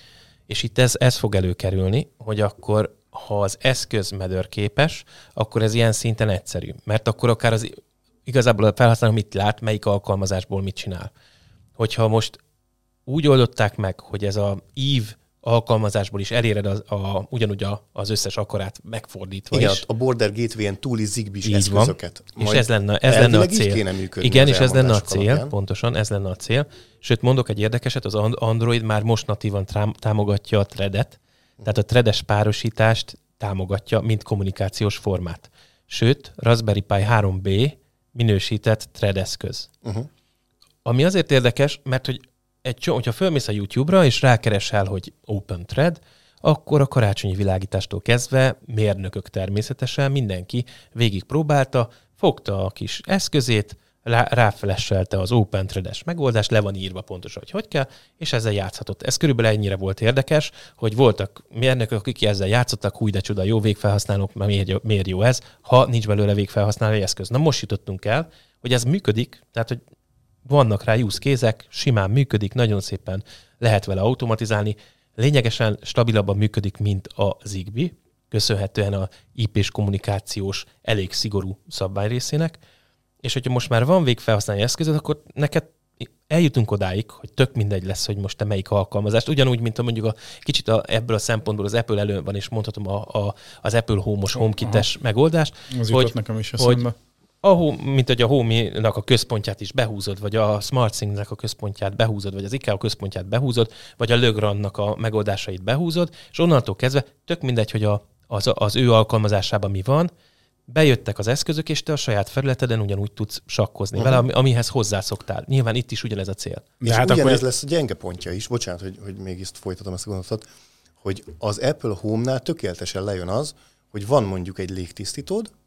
És itt ez, ez fog előkerülni, hogy akkor ha az eszköz Matter képes, akkor ez ilyen szinten egyszerű. Mert akkor akár az igazából a felhasználó mit lát, melyik alkalmazásból mit csinál. Hogyha most úgy oldották meg, hogy ez a Eve alkalmazásból is eléred az, a, ugyanúgy a, az összes Aquarát megfordítva igen, is. a Border Gateway-en túli Zigbee-s eszközöket. És ez lenne, ez lenne a cél. Igen, és ez lenne a cél, alapján. Pontosan, ez lenne a cél. Sőt, mondok egy érdekeset, az Android már most natívan támogatja a threadet, tehát a threades párosítást támogatja, mint kommunikációs formát. Sőt, Raspberry Pi három bé minősített thread eszköz. Uh-huh. Ami azért érdekes, mert hogy egy, hogyha fölmész a YouTube-ra, és rákeresel, hogy Open Thread, akkor a karácsonyi világítástól kezdve mérnökök természetesen, mindenki végig próbálta, fogta a kis eszközét, ráflesselte az Open Thread-es megoldást, le van írva pontosan, hogy hogy kell, és ezzel játszhatott. Ez körülbelül ennyire volt érdekes, hogy voltak mérnökök, akik ezzel játszottak, húj de csuda, jó végfelhasználók, miért, miért jó ez, ha nincs belőle végfelhasználói eszköz. Na most jutottunk el, hogy ez működik, tehát hogy vannak rá use case-ek, simán működik, nagyon szépen lehet vele automatizálni, lényegesen stabilabban működik, mint a Zigbee, köszönhetően a í pés kommunikációs elég szigorú szabványrészének, és hogyha most már van végfelhasználói eszközöd, akkor neked eljutunk odáig, hogy tök mindegy lesz, hogy most te melyik alkalmazást. Ugyanúgy, mint a mondjuk a kicsit a, ebből a szempontból az Apple elő van, és mondhatom a, a, az Apple Home-os HomeKit-es megoldást. Az jutott nekem is eszembe. Ahol, mint hogy a Home-nak a központját is behúzod, vagy a SmartThings-nek a központját behúzod, vagy az IKEA központját behúzod, vagy a Legrandnak a megoldásait behúzod, és onnantól kezdve tök mindegy, hogy a, az, az ő alkalmazásában mi van, bejöttek az eszközök, és te a saját felületeden ugyanúgy tudsz sakkozni uh-huh. vele, amihez hozzászoktál. Nyilván itt is ugyanez a cél. És hát ugyanez akkor... lesz a gyenge pontja is, bocsánat, hogy, hogy még ezt folytatom ezt a gondolatot, hogy az Apple Home-nál tökéletesen lejön az, hogy van mondjuk egy légtisztítód,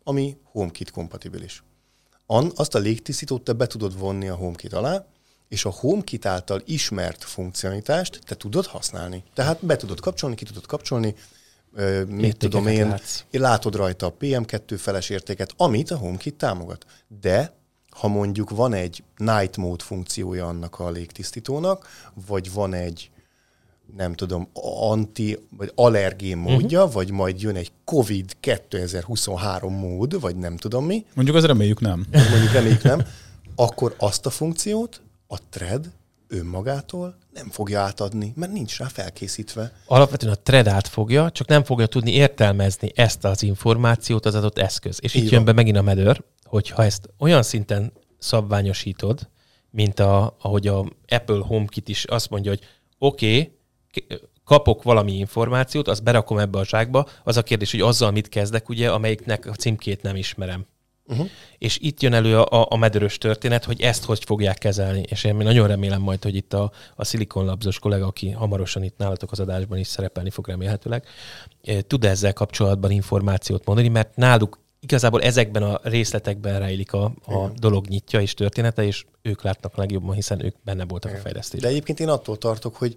ami HomeKit kompatibilis. An, azt a légtisztítót te be tudod vonni a HomeKit alá, és a HomeKit által ismert funkcionalitást te tudod használni. Tehát be tudod kapcsolni, ki tudod kapcsolni, euh, mit tudom én, látsz. Látod rajta a pé em kettő feles értéket, amit a HomeKit támogat. De ha mondjuk van egy night mode funkciója annak a légtisztítónak, vagy van egy, nem tudom, anti, vagy allergén módja, uh-huh. vagy majd jön egy covid kétezer-huszonhárom mód, vagy nem tudom mi. Mondjuk az reméljük nem. Mondjuk reméljük nem. Akkor azt a funkciót a thread önmagától nem fogja átadni, mert nincs rá felkészítve. Alapvetően a thread átfogja, csak nem fogja tudni értelmezni ezt az információt az adott eszköz. És itt jön be megint a Matter, hogyha ezt olyan szinten szabványosítod, mint a, ahogy a Apple HomeKit is azt mondja, hogy oké, okay, kapok valami információt, azt berakom ebbe a zsákba, az a kérdés, hogy azzal mit kezdek, ugye, amelyiknek a címkét nem ismerem. Uh-huh. És itt jön elő a, a, a Matterös történet, hogy ezt hogy fogják kezelni. És én nagyon remélem majd, hogy itt a, a Silicon Labs-os kollega, aki hamarosan itt nálatok az adásban is szerepelni fog remélhetőleg, tud ezzel kapcsolatban információt mondani, mert náluk igazából ezekben a részletekben rejlik a, a dolog nyitja és története, és ők látnak legjobban, hiszen ők benne voltak Igen. a fejlesztésben. De egyébként én attól tartok, hogy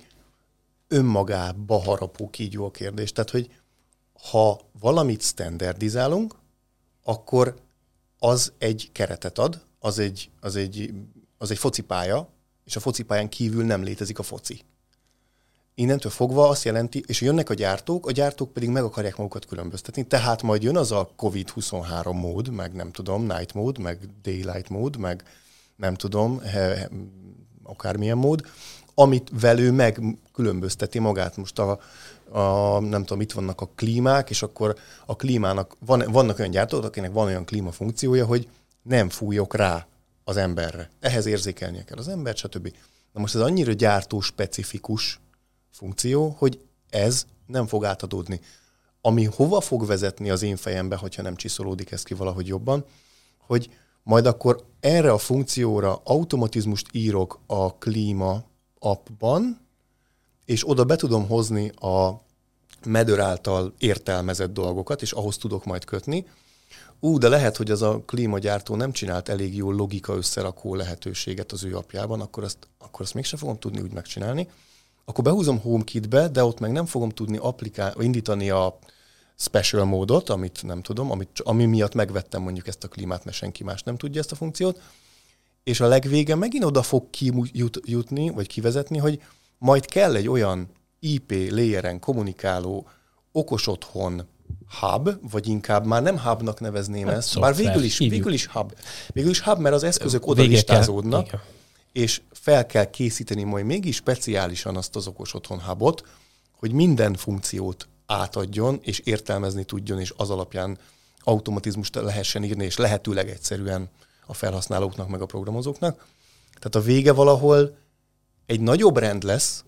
önmagába harapó kígyó a kérdés. Tehát, hogy ha valamit standardizálunk, akkor az egy keretet ad, az egy, az egy, az egy focipálya, és a focipályán kívül nem létezik a foci. Innentől fogva azt jelenti, és jönnek a gyártók, a gyártók pedig meg akarják magukat különböztetni, tehát majd jön az a covid huszonhárom mód, meg nem tudom, night mód, meg daylight mód, meg nem tudom, he, he, akármilyen mód, amit velő megkülönbözteti magát. Most a, a, nem tudom, itt vannak a klímák, és akkor a klímának, van, vannak olyan gyártók, akinek van olyan klímafunkciója, hogy nem fújok rá az emberre. Ehhez érzékelnie kell az embert, stb. Na most ez annyira gyártó specifikus funkció, hogy ez nem fog átadódni. Ami hova fog vezetni az én fejembe, hogyha nem csiszolódik ez ki valahogy jobban, hogy majd akkor erre a funkcióra automatizmust írok a klíma appban, és oda be tudom hozni a Matter által értelmezett dolgokat, és ahhoz tudok majd kötni. Ú, de lehet, hogy az a klímagyártó nem csinált elég jó logika összerakó lehetőséget az ő appjában, akkor azt, akkor azt mégsem fogom tudni úgy megcsinálni. Akkor behúzom HomeKitbe, de ott meg nem fogom tudni applikál, indítani a special módot, amit nem tudom, amit, ami miatt megvettem mondjuk ezt a klímát, mert senki más nem tudja ezt a funkciót, és a legvége megint oda fog kijutni, vagy kivezetni, hogy majd kell egy olyan I P layeren kommunikáló okos otthon hub, vagy inkább már nem hubnak nevezném ezt, hát, bár végül is, végül is hub. Végül is hub, mert az eszközök oda listázódnak, és fel kell készíteni majd mégis speciálisan azt az okos otthon hubot, hogy minden funkciót átadjon, és értelmezni tudjon, és az alapján automatizmust lehessen írni, és lehetőleg egyszerűen a felhasználóknak, meg a programozóknak. Tehát a vége valahol egy nagyobb rend lesz.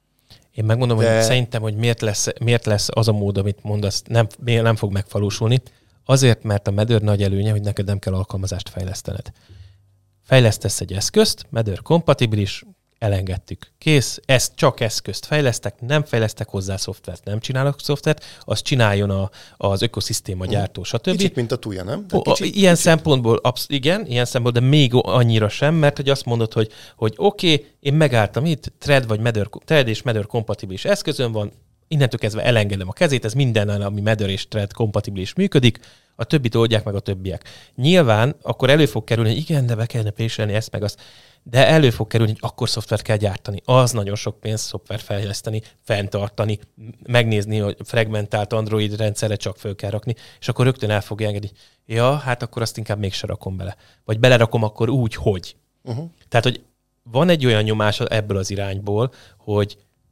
Én megmondom, de... hogy szerintem, hogy miért lesz, miért lesz az a mód, amit mondasz, nem, nem fog megvalósulni. Azért, mert a Matter nagy előnye, hogy neked nem kell alkalmazást fejlesztened. Fejlesztesz egy eszközt, Matter kompatibilis, elengedtük. Kész, ezt csak eszközt fejlesztek, nem fejlesztek hozzá szoftvert, nem csinálok szoftvert, azt csináljon a, az ökoszisztéma gyártó, stb. Kicsit, mint a Tuya, nem? O, kicsit, ilyen kicsit. szempontból, absz- igen, ilyen szempontból, de még annyira sem, mert hogy azt mondod, hogy, hogy oké, okay, én megálltam itt, thread vagy Matter, thread és Matter kompatibilis eszközön van, innentől kezdve elengedem a kezét, ez minden, ami Matter és thread kompatibilis működik, a többit oldják meg a többiek. Nyilván akkor elő fog kerülni, hogy igen, de be kellene péselni ezt meg azt, de elő fog kerülni, hogy akkor szoftvert kell gyártani. Az nagyon sok pénz szoftvert fejleszteni, fenntartani, megnézni, hogy fragmentált Android rendszerre csak föl kell rakni, és akkor rögtön el fogja engedni. Ja, hát akkor azt inkább mégse rakom bele. Vagy belerakom akkor úgy, hogy. Uh-huh. Tehát, hogy van egy olyan nyomás ebből az irányból, hogy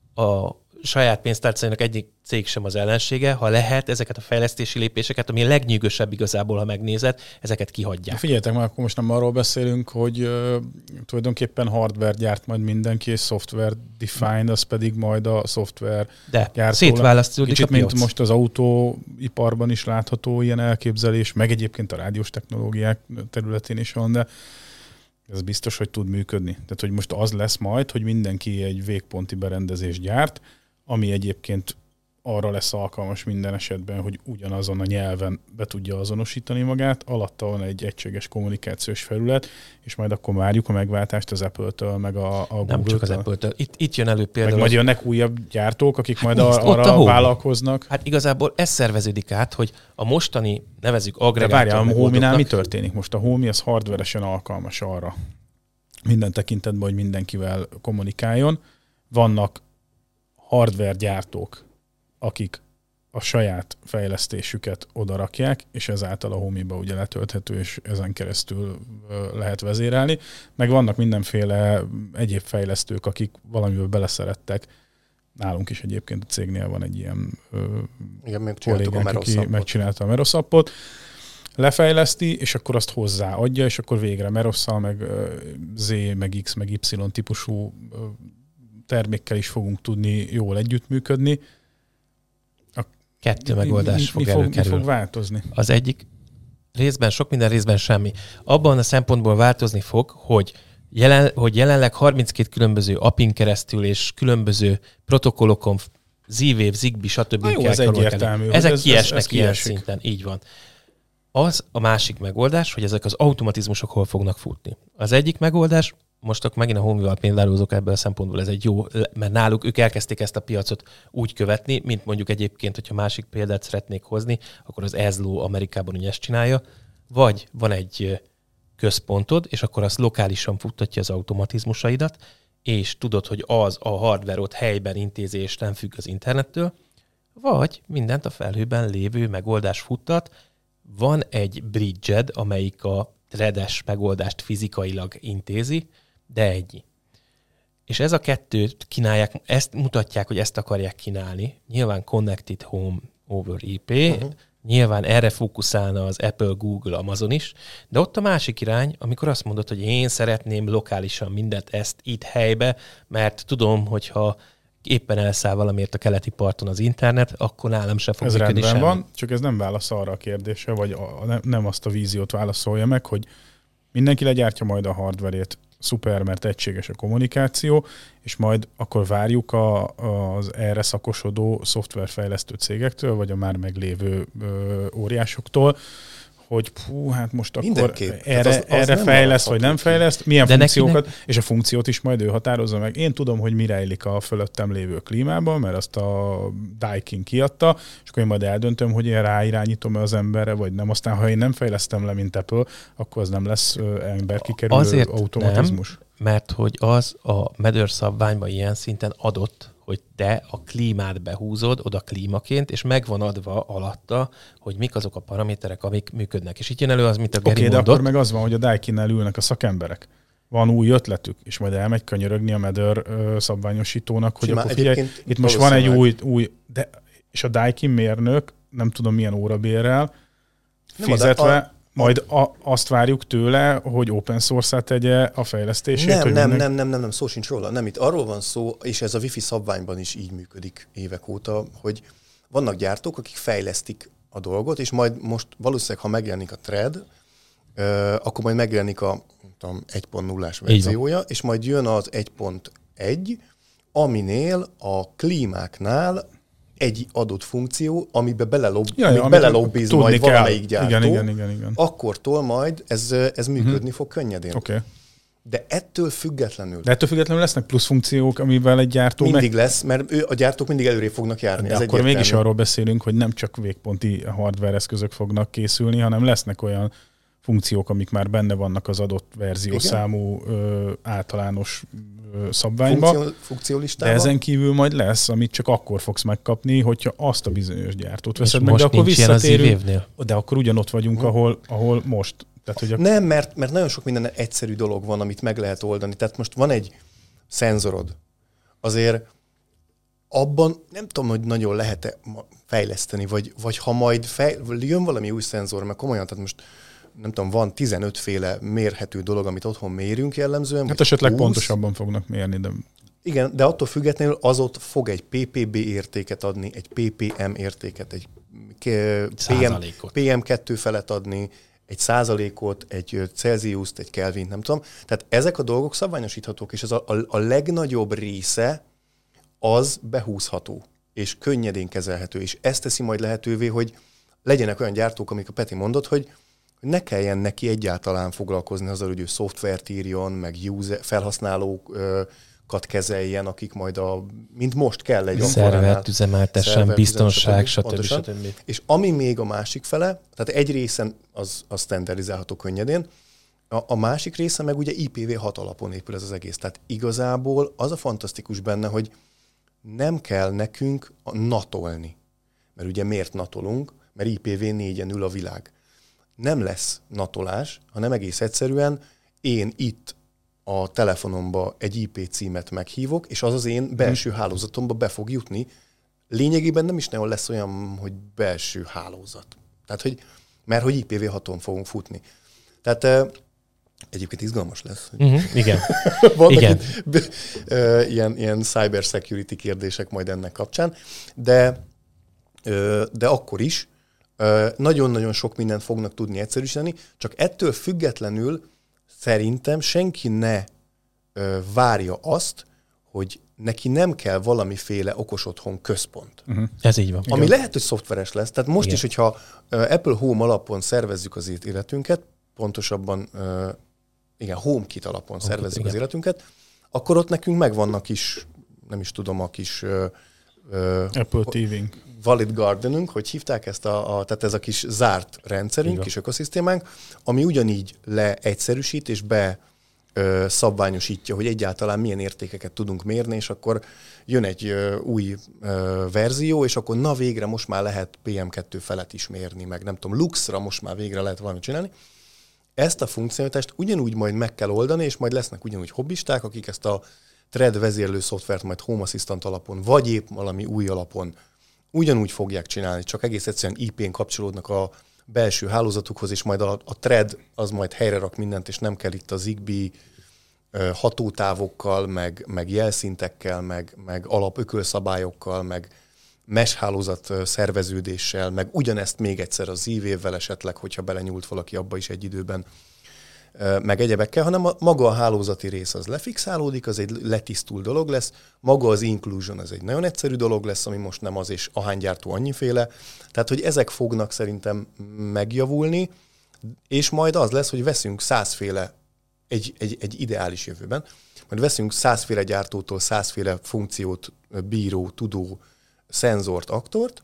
a saját pénztárcájának egyik cég sem az ellensége, ha lehet ezeket a fejlesztési lépéseket, ami a legnyűgösebb igazából, ha megnézed, ezeket kihagyják. Figyeljetek már, akkor most nem arról beszélünk, hogy uh, tulajdonképpen hardware gyárt majd mindenki, és software defined, az pedig majd a szoftver De szétválasztódik Kicsit, a piac. mint most az autóiparban is látható ilyen elképzelés, meg egyébként a rádiós technológiák területén is van, de ez biztos, hogy tud működni. Tehát, hogy most az lesz majd, hogy mindenki egy végponti berendezést gyárt, ami egyébként arra lesz alkalmas minden esetben, hogy ugyanazon a nyelven be tudja azonosítani magát, alatta van egy egységes kommunikációs felület, és majd akkor várjuk a megváltást az Apple-től, meg a, a Google-től. Nem csak az Apple-től. Itt, itt jön elő például... Meg majd jönnek újabb gyártók, akik hát majd nézd, arra vállalkoznak. Hát igazából ez szerveződik át, hogy a mostani, nevezzük agregátor. De várjál, a Home-nál mi történik? Most a Home az hardveresen alkalmas arra minden tekintetben, hogy mindenkivel kommunikáljon. Vannak hardware gyártók, akik a saját fejlesztésüket odarakják, és ezáltal a Home-ba ugye letölthető, és ezen keresztül lehet vezérelni. Meg vannak mindenféle egyéb fejlesztők, akik valamiből beleszerettek. Nálunk is egyébként a cégnél van egy ilyen Igen, kollégánk, aki megcsinálta a Meros appot. Lefejleszti, és akkor azt hozzáadja, és akkor végre Merosszal, meg Z, meg X, meg Y típusú termékkel is fogunk tudni jól együttműködni. A Kettő megoldás mi, mi, fog mi előkerülni. Mi fog változni? Az egyik részben sok, minden részben semmi. Abban a szempontból változni fog, hogy, jelen, hogy jelenleg harminckét különböző apin keresztül és különböző protokollokon, Z-Wave, Zigbee, stb. Na jó, ez egyértelmű. Ezek ez, kiesnek ez, ez ilyen kiesik. szinten, így van. Az a másik megoldás, hogy ezek az automatizmusok hol fognak futni. Az egyik megoldás, most akkor megint a Home-val példálózok ebből a szempontból, ez egy jó, mert náluk ők elkezdték ezt a piacot úgy követni, mint mondjuk egyébként, hogyha másik példát szeretnék hozni, akkor az Ezlo Amerikában ugye ezt csinálja, vagy van egy központod, és akkor azt lokálisan futtatja az automatizmusaidat, és tudod, hogy az a hardware ott helyben intézi, és nem függ az internettől, vagy mindent a felhőben lévő megoldás futtat, van egy bridge-ed, amelyik a threades megoldást fizikailag intézi, de egy. És ez a kettőt kínálják, ezt mutatják, hogy ezt akarják kínálni. Nyilván Connected Home over I P, uh-huh. Nyilván erre fókuszálna az Apple, Google, Amazon is, de ott a másik irány, amikor azt mondod, hogy én szeretném lokálisan mindent ezt itt helybe, mert tudom, hogyha éppen elszáll valamiért a keleti parton az internet, akkor nálam se fog ez működni semmi. van, csak ez nem válasz arra a kérdésre, vagy a, nem, nem azt a víziót válaszolja meg, hogy mindenki legyártja majd a hardverét, szuper, mert egységes a kommunikáció, és majd akkor várjuk a, az erre szakosodó szoftverfejlesztő cégektől, vagy a már meglévő ö, óriásoktól, hogy hú, hát most akkor erre, az, az erre fejleszt, vagy nem fejleszt, milyen de funkciókat, nekinek... és a funkciót is majd ő határozza meg. Én tudom, hogy mi rejlik a fölöttem lévő klímában, mert azt a Daikin kiadta, és akkor én majd eldöntöm, hogy én ráirányítom-e az emberre, vagy nem. Aztán, ha én nem fejlesztem le, mint Apple, akkor az nem lesz ember kikerülő azért automatizmus. Nem, mert hogy az a Matter szabványban ilyen szinten adott, hogy te a klímát behúzod oda klímaként, és megvan adva alatta, hogy mik azok a paraméterek, amik működnek. És itt jön elő az, mint a Geri Oké, mondott. de akkor meg az van, hogy a Daikinnel ülnek a szakemberek. Van új ötletük, és majd elmegy könyörögni a Matter szabványosítónak, hogy Simán, akkor figyelj, itt most van egy új, új de, és a Daikin mérnök, nem tudom milyen órabérrel, fizetve, a, majd a, azt várjuk tőle, hogy open source-át tegye a fejlesztését. Nem, hogy nem, minden... nem, nem, nem, nem, szó sincs róla. Nem, itt arról van szó, és ez a Wi-Fi szabványban is így működik évek óta, hogy vannak gyártók, akik fejlesztik a dolgot, és majd most valószínűleg, ha megjelenik a thread, akkor majd megjelenik a egy pont nullás verziója, és majd jön az egy pont egy, aminél a klímáknál egy adott funkció, amiben belelob, ja, ja, belelobbiz majd kell. Valamelyik gyártó, igen, igen, igen, igen. akkortól majd ez, ez működni uh-huh. fog könnyedén. Okay. De ettől függetlenül... De ettől függetlenül lesznek plusz funkciók, amivel egy gyártó... Mindig meg... lesz, mert ő, a gyártók mindig előrébb fognak járni. De ez akkor mégis arról beszélünk, hogy nem csak végponti hardware eszközök fognak készülni, hanem lesznek olyan funkciók, amik már benne vannak az adott verziószámú ö, általános ö, szabványba. Funkció, funkciólistában. De ezen kívül majd lesz, amit csak akkor fogsz megkapni, hogyha azt a bizonyos gyártót veszed meg, de akkor visszatérünk, de akkor ugyanott vagyunk, hmm. ahol, ahol most. Tehát, hogy a... Nem, mert, mert nagyon sok minden egyszerű dolog van, amit meg lehet oldani. Tehát most van egy szenzorod. Azért abban nem tudom, hogy nagyon lehet-e fejleszteni, vagy, vagy ha majd fej, jön valami új szenzor, mert komolyan, tehát most nem tudom, van tizenöt féle mérhető dolog, amit otthon mérünk jellemzően. Hát esetleg húsz pontosabban fognak mérni, de... Igen, de attól függetlenül az ott fog egy pé pé bé értéket adni, egy pé pé em értéket, egy pé em kettő felett adni, egy százalékot, egy Celsiust, egy Kelvint, nem tudom. Tehát ezek a dolgok szabványosíthatók, és ez a, a, a legnagyobb része az behúzható. és könnyedén kezelhető. És ezt teszi majd lehetővé, hogy legyenek olyan gyártók, amik a Peti mondott, hogy ne kelljen neki egyáltalán foglalkozni azzal, hogy ő szoftvert írjon, meg user, felhasználókat kezeljen, akik majd a, mint most kell egy szervert üzemeltessen, biztonság, stb. stb. És ami még a másik fele, tehát egy részen az, az standardizálható könnyedén, a, a másik része meg ugye I P V hat alapon épül ez az egész. Tehát igazából az a fantasztikus benne, hogy nem kell nekünk natolni. Mert ugye miért natolunk? Mert I P V négyen ül a világ. Nem lesz natolás, hanem egész egyszerűen én itt a telefonomba egy I P címet meghívok, és az az én belső hmm. hálózatomba be fog jutni. Lényegében nem is nagyon lesz olyan, hogy belső hálózat. Tehát, hogy, mert hogy I P V haton fogunk futni. Tehát uh, egyébként izgalmas lesz. Uh-huh, igen. Vannak igen. Itt, uh, ilyen, ilyen cyber security kérdések majd ennek kapcsán, de, uh, de akkor is uh, nagyon-nagyon sok mindent fognak tudni egyszerűsíteni, csak ettől függetlenül szerintem senki ne uh, várja azt, hogy neki nem kell valamiféle okos otthon központ. Uh-huh. Ez így van. Ami igen. lehet, hogy szoftveres lesz. Tehát most igen. is, hogyha uh, Apple Home alapon szervezzük az életünket, pontosabban uh, igen, HomeKit alapon Home szervezzük kit, az életünket, akkor ott nekünk megvannak is, nem is tudom, a kis uh, uh, Apple té vén. Valid Gardenünk, hogy hívták ezt, a, a, tehát ez a kis zárt rendszerünk, kis ökoszisztémánk, ami ugyanígy leegyszerűsít és be ö, szabványosítja, hogy egyáltalán milyen értékeket tudunk mérni, és akkor jön egy ö, új ö, verzió, és akkor na végre most már lehet P M kettő felett is mérni, meg nem tudom, Luxra most már végre lehet valamit csinálni. Ezt a funkcionalitást ugyanúgy majd meg kell oldani, és majd lesznek ugyanúgy hobbisták, akik ezt a Thread vezérlő szoftvert majd Home Assistant alapon, vagy épp valami új alapon ugyanúgy fogják csinálni, csak egész egyszerűen I P-n kapcsolódnak a belső hálózatukhoz, és majd a, a Thread az majd helyre rak mindent, és nem kell itt a Zigbee uh, hatótávokkal, meg, meg jelszintekkel, meg, meg alapökölszabályokkal, meg mesh hálózat szerveződéssel, meg ugyanezt még egyszer az Z-Wave-vel esetleg, hogyha belenyúlt valaki abba is egy időben, meg egyebekkel, hanem a, maga a hálózati rész az lefixálódik, az egy letisztul dolog lesz, maga az inclusion az egy nagyon egyszerű dolog lesz, ami most nem az, és ahány gyártó annyiféle. Tehát, hogy ezek fognak szerintem megjavulni, és majd az lesz, hogy veszünk százféle, egy, egy, egy ideális jövőben, majd veszünk százféle gyártótól százféle funkciót, bíró, tudó, szenzort, aktort,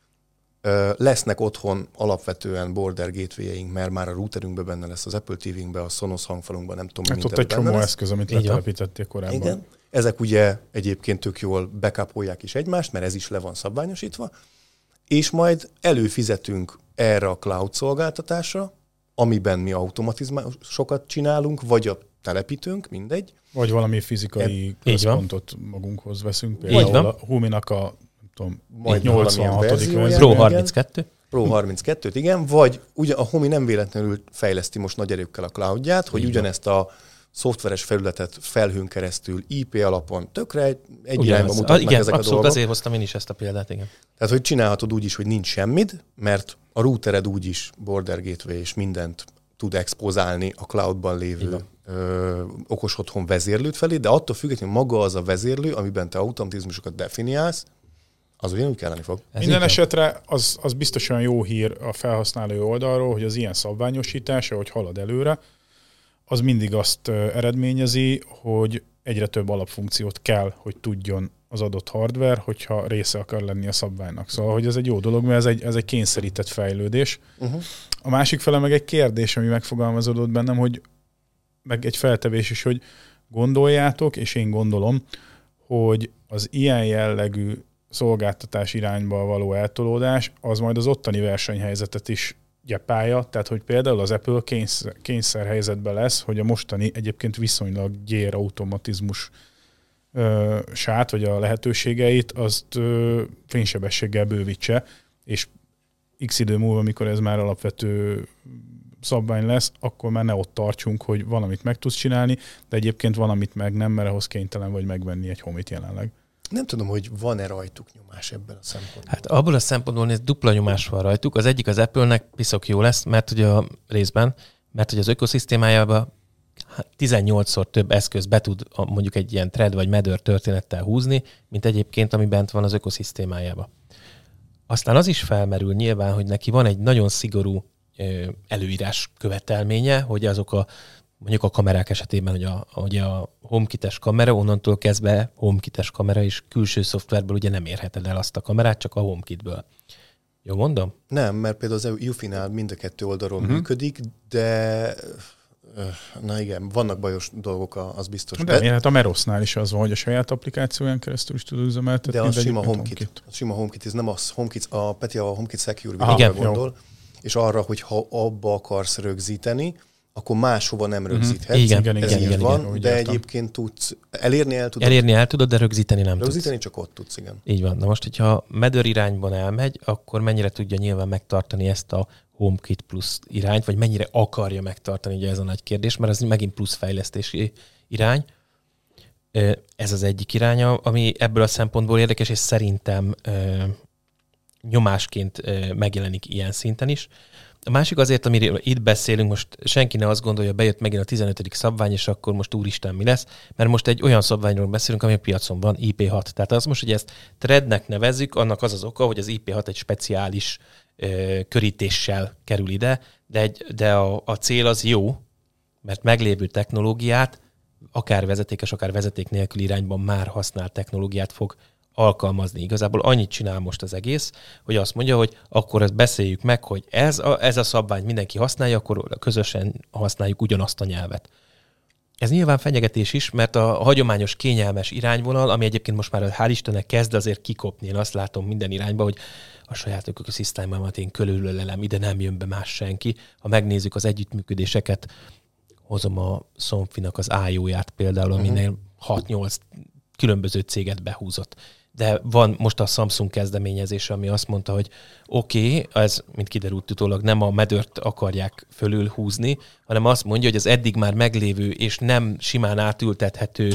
lesznek otthon alapvetően border gateway-eink, mert már a routerünkben benne lesz, az Apple té vénkben, a Sonos hangfalunkban, nem tudom, hát ott egy csomó eszköz, amit letelepítették korábban. Igen. Ezek ugye egyébként tök jól backupolják is egymást, mert ez is le van szabványosítva, és majd előfizetünk erre a cloud szolgáltatásra, amiben mi automatizmusokat csinálunk, vagy a telepítünk, mindegy. Vagy valami fizikai e- központot magunkhoz veszünk. Például a Humi-nak a tudom, nyolcvanhatodik Pro harminckettő. Pro harminckettőt, igen, vagy ugye a Homi nem véletlenül fejleszti most nagy erőkkel a cloudját, hogy igen. ugyanezt a szoftveres felületet felhőn keresztül I P alapon tökre egy, egy irányba mutatnak igen, ezek a abszolút, dolgok. Azért hoztam én is ezt a példát, igen. Tehát, hogy csinálhatod úgy is, hogy nincs semmid, mert a routered úgy is border gateway és mindent tud expozálni a cloudban lévő ö, okos otthon vezérlőt felé, de attól függetlenül maga az a vezérlő, amiben te automatizmusokat definiálsz, az ugyanúgy kelleni fog. Ez Minden esetre az, az biztosan jó hír a felhasználói oldalról, hogy az ilyen szabványosítás, ahogy halad előre, az mindig azt eredményezi, hogy egyre több alapfunkciót kell, hogy tudjon az adott hardware, hogyha része akar lenni a szabványnak. Szóval, hogy ez egy jó dolog, mert ez egy, ez egy kényszerített fejlődés. Uh-huh. A másik fele meg egy kérdés, ami megfogalmazódott bennem, hogy meg egy feltevés is, hogy gondoljátok, és én gondolom, hogy az ilyen jellegű szolgáltatás irányba való eltolódás, az majd az ottani versenyhelyzetet is gyepálja, tehát hogy például az Apple kényszer, kényszer helyzetben lesz, hogy a mostani egyébként viszonylag gyér automatizmus ö, sát, vagy a lehetőségeit, azt ö, fénysebességgel bővítse, és x idő múlva, amikor ez már alapvető szabvány lesz, akkor már ne ott tartsunk, hogy valamit meg tudsz csinálni, de egyébként valamit meg nem, mert ahhoz kénytelen vagy megvenni egy Homit jelenleg. Nem tudom, hogy van-e rajtuk nyomás ebben a szempontból. Hát abból a szempontból ez dupla nyomás van rajtuk. Az egyik az Apple-nek piszok jó lesz, mert ugye a részben, mert hogy az ökoszisztémájában tizennyolcszor több eszköz be tud mondjuk egy ilyen thread vagy Matter történettel húzni, mint egyébként, ami bent van az ökoszisztémájába. Aztán az is felmerül nyilván, hogy neki van egy nagyon szigorú előírás követelménye, hogy azok a mondjuk a kamerák esetében, hogy a, hogy a HomeKit-es kamera, onnantól kezdve HomeKit-es kamera is külső szoftverből ugye nem érheted el azt a kamerát, csak a HomeKit-ből. Jó mondom? Nem, mert például az UFI-nál mind a kettő oldalról uh-huh. működik, de na igen, vannak bajos dolgok, az biztos. De miért? Hát a Merosnál is az van, hogy a saját applikációján keresztül is tudod üzemeltetni. De az sima HomeKit. HomeKit. A sima HomeKit, ez nem az HomeKit, a Peti a HomeKit Secure igen, gondol, jó. És arra, hogy ha abba akarsz rögzíteni, akkor máshova nem rögzíthetsz. Igen, igen, ez igen, így igen, van, igen, de egyébként tudsz, elérni el tudod. Elérni el tudod, de rögzíteni nem rögzíteni tudsz. Rögzíteni csak ott tudsz, igen. Így van. Na most, hogyha Matter irányban elmegy, akkor mennyire tudja nyilván megtartani ezt a HomeKit Plus irányt, vagy mennyire akarja megtartani, ugye ez a nagy kérdés, mert ez megint plusz fejlesztési irány. Ez az egyik iránya, ami ebből a szempontból érdekes, és szerintem nyomásként megjelenik ilyen szinten is. A másik azért, amiről itt beszélünk, most senki ne azt gondolja, bejött megint a tizenötödik szabvány, és akkor most úristen mi lesz, mert most egy olyan szabványról beszélünk, ami a piacon van, I P hat. Tehát az most, hogy ezt threadnek nevezzük, annak az az oka, hogy az I P hat egy speciális ö, körítéssel kerül ide, de, egy, de a, a cél az jó, mert meglévő technológiát, akár vezetékes, akár vezeték nélkül irányban már használt technológiát fog alkalmazni. Igazából annyit csinál most az egész, hogy azt mondja, hogy akkor ezt beszéljük meg, hogy ez a, ez a szabvány mindenki használja, akkor közösen használjuk ugyanazt a nyelvet. Ez nyilván fenyegetés is, mert a hagyományos kényelmes irányvonal, ami egyébként most már hál' Istennek kezd azért kikopni, én azt látom minden irányba, hogy a saját ökoszisztémámat én körülölelem, ide nem jön be más senki. Ha megnézzük az együttműködéseket, hozom a Somfy-nak az I O-ját például, aminél uh-huh. hat-nyolc különböző céget behúzott. De van most a Samsung kezdeményezése, ami azt mondta, hogy oké, okay, ez, mint kiderült utólag, nem a Mattert akarják fölülhúzni, hanem azt mondja, hogy az eddig már meglévő és nem simán átültethető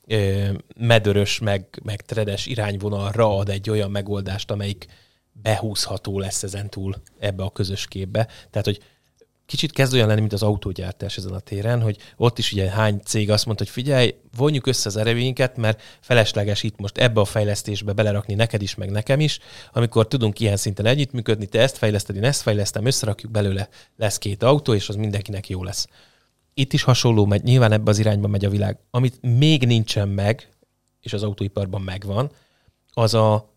Matterös meg, meg threades irányvonalra ad egy olyan megoldást, amelyik behúzható lesz ezentúl ebbe a közös képbe. Tehát, hogy kicsit kezd olyan lenni, mint az autógyártás ezen a téren, hogy ott is ugye hány cég azt mondta, hogy figyelj, vonjuk össze az erőinket, mert felesleges itt most ebbe a fejlesztésbe belerakni neked is, meg nekem is, amikor tudunk ilyen szinten együttműködni, te ezt fejleszted, én ezt fejlesztem, összerakjuk belőle, lesz két autó, és az mindenkinek jó lesz. Itt is hasonló megy, nyilván ebbe az irányba megy a világ. Amit még nincsen meg, és az autóiparban megvan, az a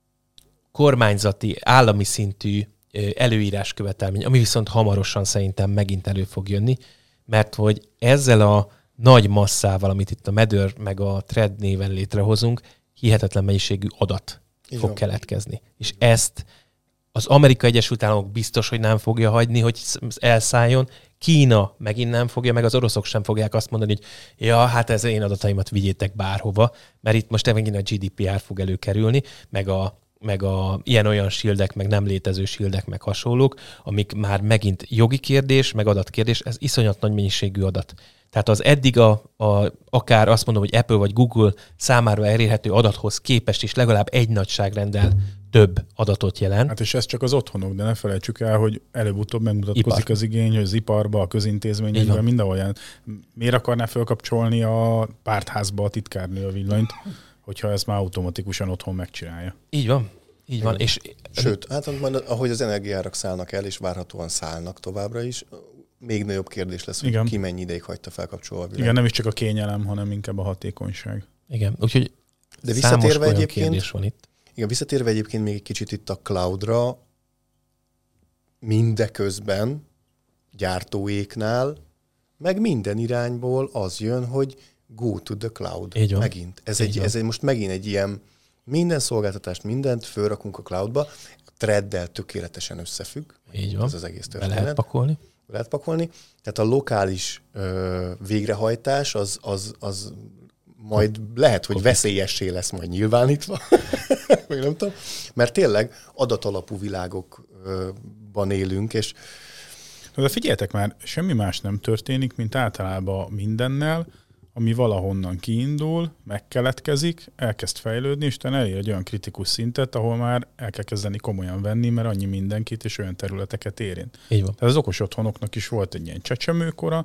kormányzati, állami szintű előírás követelmény, ami viszont hamarosan szerintem megint elő fog jönni, mert hogy ezzel a nagy masszával, amit itt a Matter meg a Thread néven létrehozunk, hihetetlen mennyiségű adat Igen. fog keletkezni. És ezt az Amerikai Egyesült Államok biztos, hogy nem fogja hagyni, hogy elszálljon, Kína megint nem fogja, meg az oroszok sem fogják azt mondani, hogy ja, hát ez én adataimat vigyétek bárhova, mert itt most megint a G D P R fog előkerülni, meg a meg a ilyen-olyan shieldek, meg nem létező shieldek, meg hasonlók, amik már megint jogi kérdés, meg adatkérdés, ez iszonyat nagy mennyiségű adat. Tehát az eddig a, a, akár azt mondom, hogy Apple vagy Google számára elérhető adathoz képest is legalább egy nagyságrenddel több adatot jelent. Hát és ez csak az otthonok, de ne felejtsük el, hogy előbb-utóbb megmutatkozik Ipar. az igény, hogy az iparba, a közintézményekben, mindenhol ilyen. Miért akarná felkapcsolni a pártházba a titkárnő a villanyt, hogyha ezt már automatikusan otthon megcsinálja. Így van. Így van. És Sőt, hát majd, ahogy az energiárak szállnak el, és várhatóan szállnak továbbra is, még nagyobb kérdés lesz, hogy Igen. ki mennyi ideig hagyta felkapcsolva a világ. Igen, nem is csak a kényelem, hanem inkább a hatékonyság. Igen, úgyhogy De visszatérve egyébként, kérdés van itt. Igen, visszatérve egyébként még egy kicsit itt a cloudra, mindeközben gyártóéknál, meg minden irányból az jön, hogy go to the cloud. Így van. Megint. Ez, egy, ez egy, most megint egy ilyen, minden szolgáltatást, mindent fölrakunk a cloudba, a threaddel tökéletesen összefügg. Így van. Ez az egész történet. Be lehet pakolni. Be lehet pakolni. Tehát a lokális ö, végrehajtás az, az, az majd lehet, hogy veszélyessé lesz majd nyilvánítva. Még nem tudom. Mert tényleg adatalapú világokban élünk, és de figyeljetek már, semmi más nem történik, mint általában mindennel, ami valahonnan kiindul, megkeletkezik, elkezd fejlődni, és utána elér egy olyan kritikus szintet, ahol már el kell kezdeni komolyan venni, mert annyi mindenkit és olyan területeket érint. Így van. Tehát az okos otthonoknak is volt egy ilyen csecsemőkora,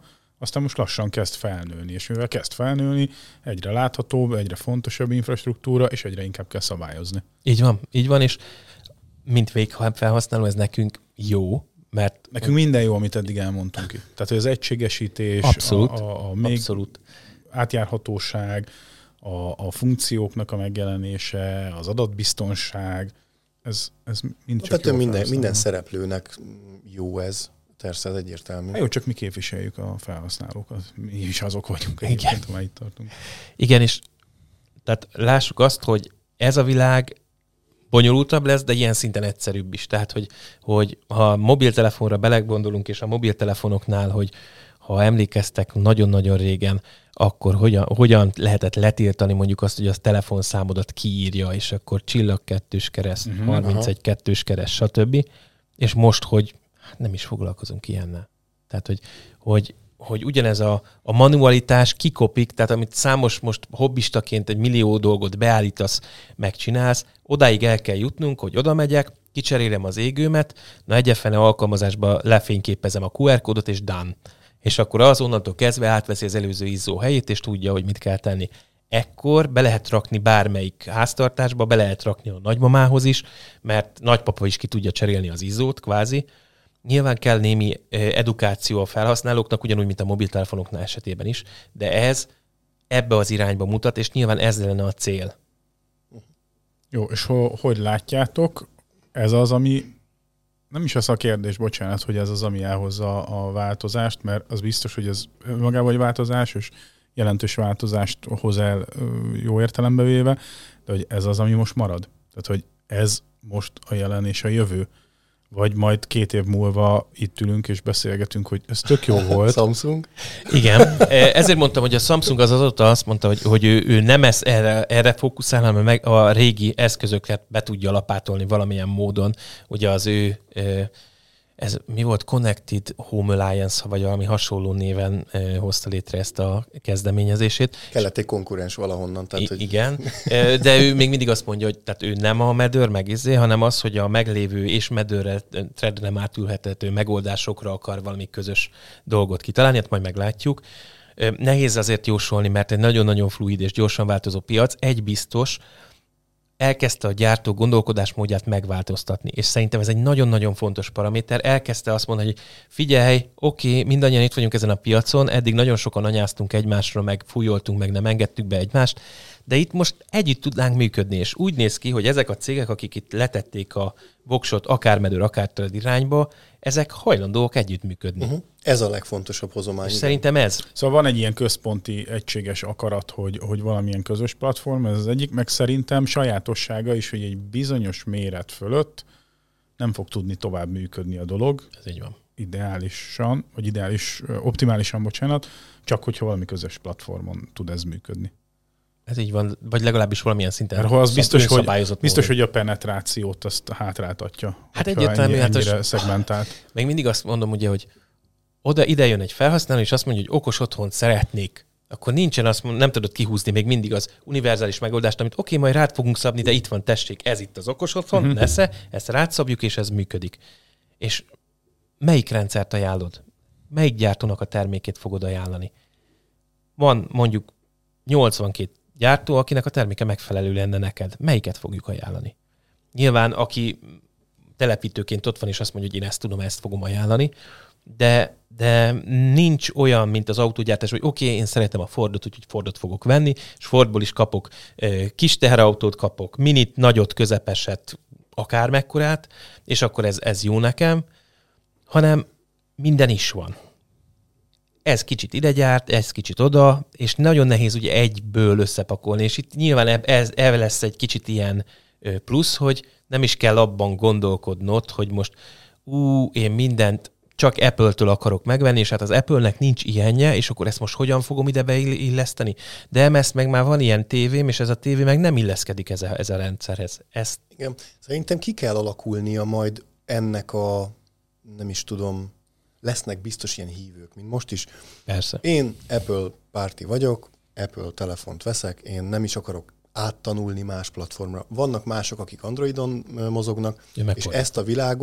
aztán most lassan kezd felnőni, és mivel kezd felnőni, egyre láthatóbb, egyre fontosabb infrastruktúra, és egyre inkább kell szabályozni. Így van, így van, és mint végfelhasználó ez nekünk jó, mert... Nekünk minden jó, amit eddig elmondtunk ki. Tehát, hogy az egységesítés, abszolút, a, a, a még abszolút. átjárhatóság, a, a funkcióknak a megjelenése, az adatbiztonság, ez, ez mind csak Tehát jó minden, minden szereplőnek jó ez, persze ez egyértelmű. Hát jó, csak mi képviseljük a felhasználókat. Mi is azok vagyunk, Igen. egyébként, ha itt tartunk. Igen, és tehát lássuk azt, hogy ez a világ bonyolultabb lesz, de ilyen szinten egyszerűbb is. Tehát, hogy, hogy ha mobiltelefonra belegondolunk, és a mobiltelefonoknál, hogy ha emlékeztek nagyon-nagyon régen, akkor hogyan, hogyan lehetett letiltani mondjuk azt, hogy az telefonszámodat kiírja, és akkor csillag kettős kereszt, uh-huh, harmincegy kettős kereszt, stb. És most, hogy hát nem is foglalkozunk ilyennel. Tehát, hogy, hogy, hogy ugyanez a, a manualitás kikopik, tehát amit számos most hobbistaként egy millió dolgot beállítasz, megcsinálsz, odáig el kell jutnunk, hogy oda megyek, kicserélem az égőmet, na egyefene alkalmazásba lefényképezem a kú er kódot, és done. És akkor az onnantól kezdve átveszi az előző izzó helyét, és tudja, hogy mit kell tenni. Ekkor be lehet rakni bármelyik háztartásba, be lehet rakni a nagymamához is, mert nagypapa is ki tudja cserélni az izzót, kvázi. Nyilván kell némi edukáció a felhasználóknak, ugyanúgy, mint a mobiltelefonoknál esetében is, de ez ebbe az irányba mutat, és nyilván ez lenne a cél. Jó, és ho- hogy látjátok, ez az, ami nem is az a kérdés, bocsánat, hogy ez az, ami elhozza a változást, mert az biztos, hogy ez magában egy változás, és jelentős változást hoz el jó értelembe véve, de hogy ez az, ami most marad. Tehát, hogy ez most a jelen és a jövő. Vagy majd két év múlva itt ülünk és beszélgetünk, hogy ez tök jó volt. Samsung. Igen. Ezért mondtam, hogy a Samsung az azóta azt mondta, hogy, hogy ő, ő nem ez, erre, erre fókuszál, hanem meg a régi eszközöket be tudja lapátolni valamilyen módon. Ugye az ő, ez mi volt? Connected Home Alliance, vagy valami hasonló néven hozta létre ezt a kezdeményezését. Kellett egy konkurens valahonnan. Tehát, I- hogy... Igen, de ő még mindig azt mondja, hogy tehát ő nem a medőr meg izé, hanem az, hogy a meglévő és medőrre, threadre átülhető megoldásokra akar valami közös dolgot kitalálni, hát majd meglátjuk. Nehéz azért jósolni, mert egy nagyon-nagyon fluid és gyorsan változó piac. Egy biztos, elkezdte a gyártó gondolkodásmódját megváltoztatni, és szerintem ez egy nagyon-nagyon fontos paraméter. Elkezdte azt mondani, hogy figyelj, oké, mindannyian itt vagyunk ezen a piacon, eddig nagyon sokan anyáztunk egymásra, meg fújoltunk, meg nem engedtük be egymást, de itt most együtt tudnánk működni, és úgy néz ki, hogy ezek a cégek, akik itt letették a voksot akár medőr, akár thread irányba, ezek hajlandóak együttműködni. Uh-huh. Ez a legfontosabb hozomány. És szerintem ez. Szóval van egy ilyen központi, egységes akarat, hogy, hogy valamilyen közös platform, ez az egyik, meg szerintem sajátossága is, hogy egy bizonyos méret fölött nem fog tudni tovább működni a dolog. Ez így van. Ideálisan, vagy ideális, optimálisan, bocsánat, csak hogyha valami közös platformon tud ez működni. Ez így van, vagy legalábbis valamilyen szinten. Mert az biztos, hogy, biztos, módon. hogy a penetrációt azt hátráltatja. Hát egyértelmű, hát ennyire szegmentált. Még mindig azt mondom, ugye, hogy oda ide jön egy felhasználó, és azt mondja, hogy okos otthont szeretnék. Akkor nincsen, azt nem tudod kihúzni még mindig az univerzális megoldást, amit oké, okay, majd rád fogunk szabni, de itt van, tessék, ez itt az okos otthon, uh-huh. nesze, ezt rátszabjuk, és ez működik. És melyik rendszert ajánlod? Melyik gyártónak a termékét fogod ajánlani? Van mondjuk nyolcvankét gyártó, akinek a terméke megfelelő lenne neked. Melyiket fogjuk ajánlani? Nyilván, aki telepítőként ott van, és azt mondja, hogy én ezt tudom, ezt fogom ajánlani, de, de nincs olyan, mint az autógyártás, hogy oké, okay, én szeretem a Fordot, úgyhogy Fordot fogok venni, és Fordból is kapok kis teherautót, kapok minit, nagyot, közepeset, akármekkorát, és akkor ez, ez jó nekem, hanem minden is van. Ez kicsit ide gyárt, ez kicsit oda, és nagyon nehéz ugye egyből összepakolni, és itt nyilván ez, ez lesz egy kicsit ilyen plusz, hogy nem is kell abban gondolkodnod, hogy most ú, én mindent csak Apple-től akarok megvenni, és hát az Apple-nek nincs ilyenje, és akkor ezt most hogyan fogom ide beilleszteni? De ezt meg már van ilyen tévém, és ez a tévé meg nem illeszkedik ez a, ez a rendszerhez. Ezt... Igen. Szerintem ki kell alakulnia majd ennek a, nem is tudom, lesznek biztos ilyen hívők, mint most is. Persze. Én Apple párti vagyok, Apple telefont veszek, én nem is akarok áttanulni más platformra. Vannak mások, akik Androidon mozognak, és ezt a világot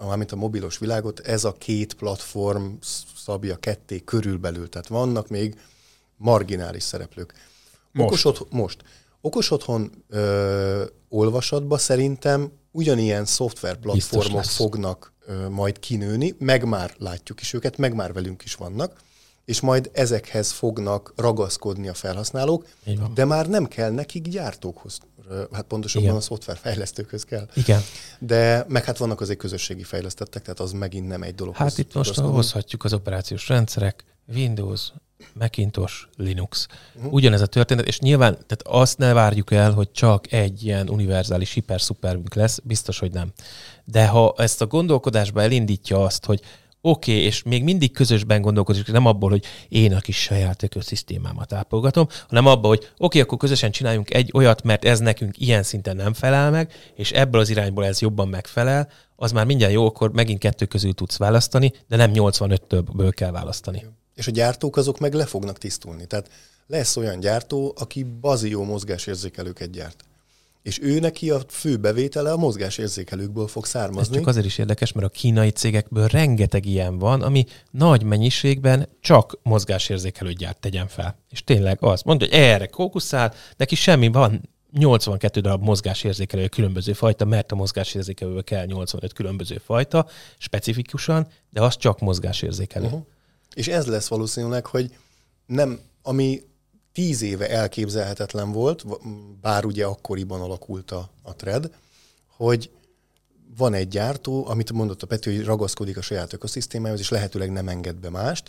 mármint a mobilos világot, ez a két platform szabja ketté körülbelül. Tehát vannak még marginális szereplők. Most. Okos otthon, most. Okos otthon ö, olvasatba szerintem ugyanilyen szoftverplatformok fognak ö, majd kinőni, meg már látjuk is őket, meg már velünk is vannak, és majd ezekhez fognak ragaszkodni a felhasználók, de már nem kell nekik gyártókhoz. Hát pontosabban igen. a szoftverfejlesztőkhöz kell. Igen. De meg hát vannak azért közösségi fejlesztettek, tehát az megint nem egy dolog. Hát itt most hozhatjuk az operációs rendszerek, Windows, Macintosh, Linux. Uh-huh. Ugyanez a történet, és nyilván tehát azt ne várjuk el, hogy csak egy ilyen univerzális hiper-szuperünk lesz, biztos, hogy nem. De ha ezt a gondolkodásba elindítja azt, hogy oké, okay, és még mindig közösben gondolkodik, nem abból, hogy én a kis saját ökoszisztémámat ápolgatom, hanem abból, hogy oké, okay, akkor közösen csináljunk egy olyat, mert ez nekünk ilyen szinten nem felel meg, és ebből az irányból ez jobban megfelel, az már mindjárt jó, akkor megint kettő közül tudsz választani, de nem nyolcvanötből kell választani. És a gyártók azok meg le fognak tisztulni. Tehát lesz olyan gyártó, aki bazi jó mozgásérzékelőket gyárt. És ő neki a fő bevétele a mozgásérzékelőkből fog származni. Ez csak azért is érdekes, mert a kínai cégekből rengeteg ilyen van, ami nagy mennyiségben csak mozgásérzékelőt gyárt, tegyen fel. És tényleg az, mondja, hogy erre fókuszál, neki semmi van, nyolcvankettő darab mozgásérzékelő különböző fajta, mert a mozgásérzékelőből kell nyolcvanöt különböző fajta, specifikusan, de az csak mozgásérzékelő. Uh-huh. És ez lesz valószínűleg, hogy nem, ami tíz éve elképzelhetetlen volt, bár ugye akkoriban alakult a, a thread, hogy van egy gyártó, amit mondott a Peti, hogy ragaszkodik a saját ökoszisztémához, és lehetőleg nem enged be mást,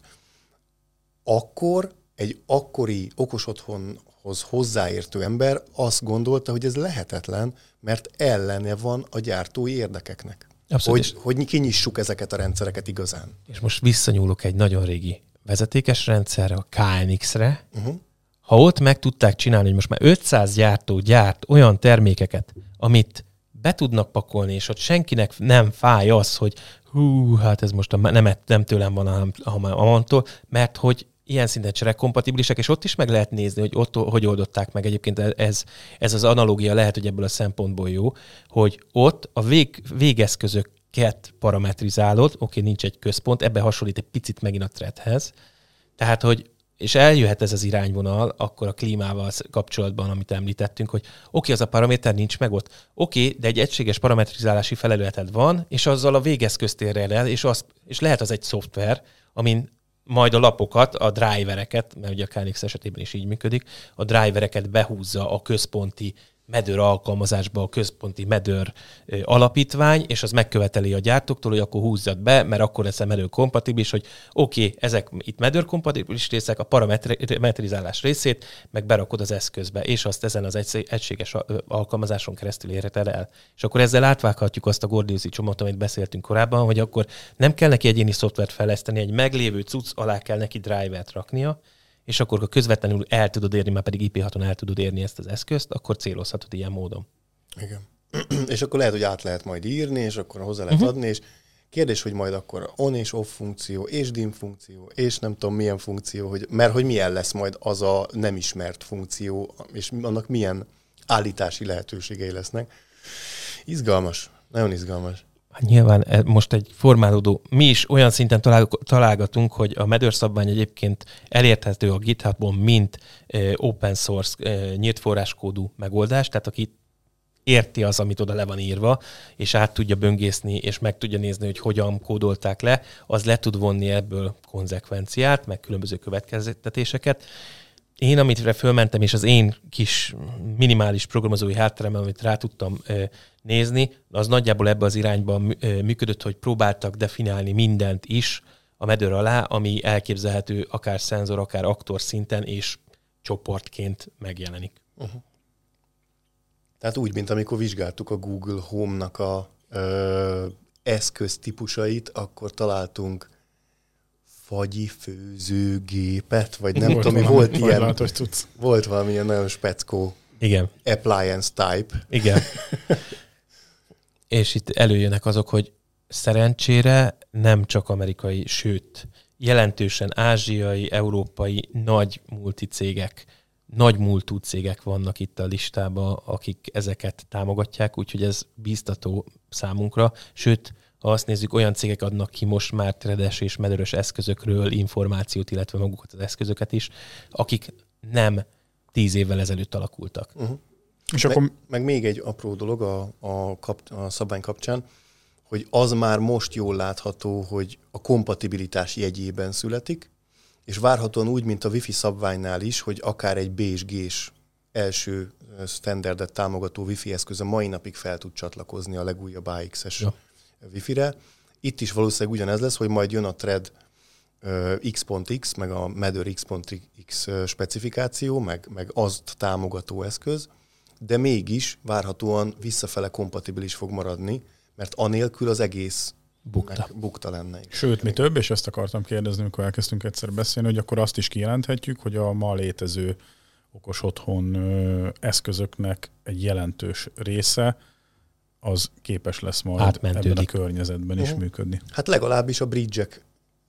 akkor egy akkori okos otthonhoz hozzáértő ember azt gondolta, hogy ez lehetetlen, mert ellene van a gyártói érdekeknek. Abszolút. Hogy, hogy kinyissuk ezeket a rendszereket igazán. És most visszanyúlok egy nagyon régi vezetékes rendszerre, a ká en iksz-re. Uh-huh. Ha ott meg tudták csinálni, hogy most már ötszáz gyártó gyárt olyan termékeket, amit be tudnak pakolni, és ott senkinek nem fáj az, hogy hú, hát ez most a, nem, nem tőlem van, hanem amantól, mert hogy ilyen szinten cserekkompatibilisek, és ott is meg lehet nézni, hogy ott hogy oldották meg. Egyébként ez, ez az analógia lehet, hogy ebből a szempontból jó, hogy ott a vég, végeszközöket parametrizálod, oké, nincs egy központ, ebbe hasonlít egy picit megint a threadhez, tehát, hogy és eljöhet ez az irányvonal akkor a klímával kapcsolatban, amit említettünk, hogy oké, az a paraméter nincs meg ott. Oké, de egy egységes parametrizálási felületed van, és azzal a végeszközt érjed el, és, az, és lehet az egy szoftver, amin majd a lapokat, a drivereket, mert ugye a ká en iksz esetében is így működik, a drivereket behúzza a központi Medőr alkalmazásba a központi Medőr alapítvány, és az megköveteli a gyártóktól, hogy akkor húzzad be, mert akkor lesz a Medőr kompatibilis, hogy oké, okay, ezek itt Medőr kompatibilis részek, a parametrizálás részét, meg berakod az eszközbe, és azt ezen az egységes alkalmazáson keresztül érheted el. És akkor ezzel átvághatjuk azt a Gordiuszi csomót, amit beszéltünk korábban, hogy akkor nem kell neki egyéni szoftvert fejleszteni, egy meglévő cucc alá kell neki drivert raknia, és akkor, ha közvetlenül el tudod érni, már pedig i pé haton el tudod érni ezt az eszközt, akkor célozhatod ilyen módon. Igen. És akkor lehet, hogy át lehet majd írni, és akkor hozzá lehet uh-huh. adni, és kérdés, hogy majd akkor on és off funkció, és dim funkció, és nem tudom milyen funkció, hogy, mert hogy milyen lesz majd az a nem ismert funkció, és annak milyen állítási lehetőségei lesznek. Izgalmas, nagyon izgalmas. Nyilván most egy formálódó, mi is olyan szinten talál, találgatunk, hogy a Medőr szabvány egyébként elérhető a GitHubon, mint open source, nyílt forráskódú megoldás, tehát aki érti az, amit oda le van írva, és át tudja böngészni, és meg tudja nézni, hogy hogyan kódolták le, az le tud vonni ebből konzekvenciát, meg különböző következtetéseket. Én, amitre fölmentem, és az én kis minimális programozói hátterem, amit rá tudtam nézni, az nagyjából ebbe az irányba működött, hogy próbáltak definiálni mindent is a Medőr alá, ami elképzelhető akár szenzor, akár aktor szinten, és csoportként megjelenik. Uh-huh. Tehát úgy, mint amikor vizsgáltuk a Google Home-nak a ö, eszköztípusait, akkor találtunk fagyi főzőgépet, vagy nem volt tudom, mi volt ilyen, volt valamilyen nagyon speckó igen. appliance type. Igen. És itt előjönnek azok, hogy szerencsére nem csak amerikai, sőt, jelentősen ázsiai, európai nagy multicégek, nagy múltú cégek vannak itt a listában, akik ezeket támogatják, úgyhogy ez bíztató számunkra. Sőt, ha azt nézzük, olyan cégek adnak ki most már tredes és medörös eszközökről információt, illetve magukat az eszközöket is, akik nem tíz évvel ezelőtt alakultak. Uh-huh. És meg, akkor... meg még egy apró dolog a, a, kap, a szabvány kapcsán, hogy az már most jól látható, hogy a kompatibilitás jegyében születik, és várhatóan úgy, mint a Wi-Fi szabványnál is, hogy akár egy B és G-s első standardet támogató Wi-Fi eszköz a mai napig fel tud csatlakozni a legújabb á iksz-es ja. Wi-Fi-re. Itt is valószínűleg ugyanez lesz, hogy majd jön a Thread X pont X, meg a Matter X pont X specifikáció, meg, meg azt támogató eszköz, de mégis várhatóan visszafele kompatibilis fog maradni, mert anélkül az egész bukta, bukta lenne. Sőt, mi több, és ezt akartam kérdezni, amikor elkezdtünk egyszer beszélni, hogy akkor azt is kijelenthetjük, hogy a ma létező okos otthon eszközöknek egy jelentős része az képes lesz majd ebben a környezetben is uh-huh. működni. Hát legalábbis a bridge-ek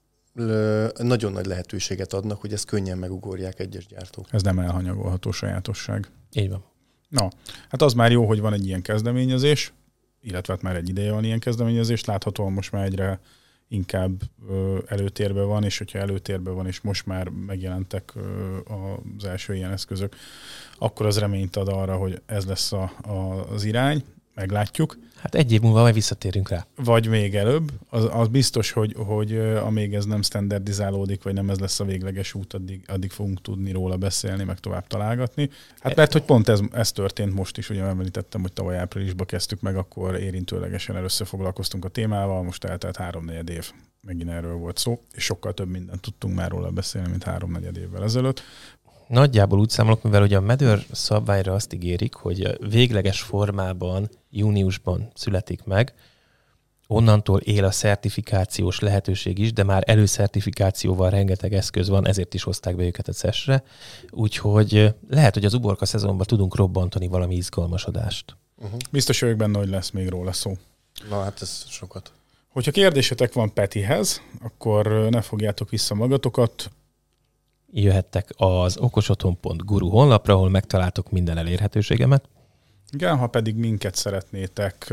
nagyon nagy lehetőséget adnak, hogy ezt könnyen megugorják egyes gyártók. Ez nem elhanyagolható sajátosság. Így van. Na, hát az már jó, hogy van egy ilyen kezdeményezés, illetve hát már egy ideje van ilyen kezdeményezés, láthatóan most már egyre inkább ö, előtérben van, és hogyha előtérben van, és most már megjelentek ö, az első ilyen eszközök, akkor az reményt ad arra, hogy ez lesz a, a, az irány, meglátjuk. Hát egy év múlva majd visszatérünk rá. Vagy még előbb. Az, az biztos, hogy, hogy amíg ez nem standardizálódik, vagy nem ez lesz a végleges út, addig, addig fogunk tudni róla beszélni, meg tovább találgatni. Hát mert, hogy pont ez, ez történt most is, ugye említettem, hogy tavaly áprilisban kezdtük meg, akkor érintőlegesen először foglalkoztunk a témával, most eltelt háromnegyed év. Megint erről volt szó, és sokkal több mindent tudtunk már róla beszélni, mint háromnegyed évvel ezelőtt. Nagyjából úgy számolok, mivel ugye a Matter szabványra azt ígérik, hogy végleges formában júniusban születik meg, onnantól él a szertifikációs lehetőség is, de már előszertifikációval rengeteg eszköz van, ezért is hozták be őket a cé e es-re, úgyhogy lehet, hogy az uborka szezonban tudunk robbantani valami izgalmasodást. Uh-huh. Biztos vagyok benne, hogy lesz még róla szó. Na hát ez sokat. Hogyha kérdésetek van Petihez, akkor ne fogjátok vissza magatokat, jöhettek az okosotthon pont guru honlapra, ahol megtaláltok minden elérhetőségemet. Igen, ha pedig minket szeretnétek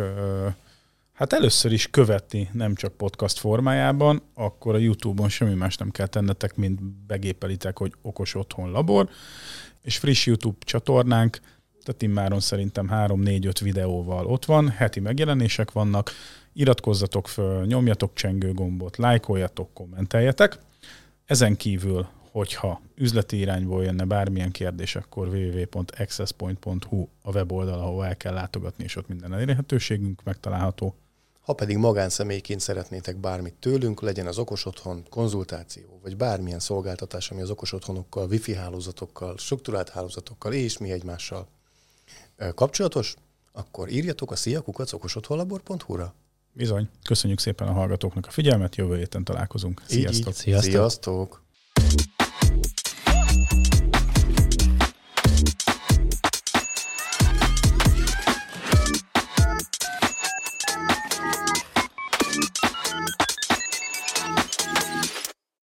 hát először is követni, nem csak podcast formájában, akkor a YouTube-on semmi más nem kell tennetek, mint begépelitek, hogy Okos Otthon Labor, és friss YouTube csatornánk, tehát immáron szerintem három négy öt videóval ott van, heti megjelenések vannak, iratkozzatok föl, nyomjatok csengő gombot, lájkoljatok, kommenteljetek. Ezen kívül, hogyha üzleti irányból jönne bármilyen kérdés, akkor double-u double-u double-u pont access point pont hu a weboldal, ahol el kell látogatni, és ott minden elérhetőségünk megtalálható. Ha pedig magánszemélyként szeretnétek bármit tőlünk, legyen az okos otthon, konzultáció, vagy bármilyen szolgáltatás, ami az okos otthonokkal, wifi hálózatokkal, strukturált hálózatokkal és mi egymással kapcsolatos, akkor írjatok a szia kukac okosotthonlabor pont hu-ra. Bizony. Köszönjük szépen a hallgatóknak a figyelmet, jövő héten találkozunk. Sziasztok! Így, így. Sziasztok! Sziasztok.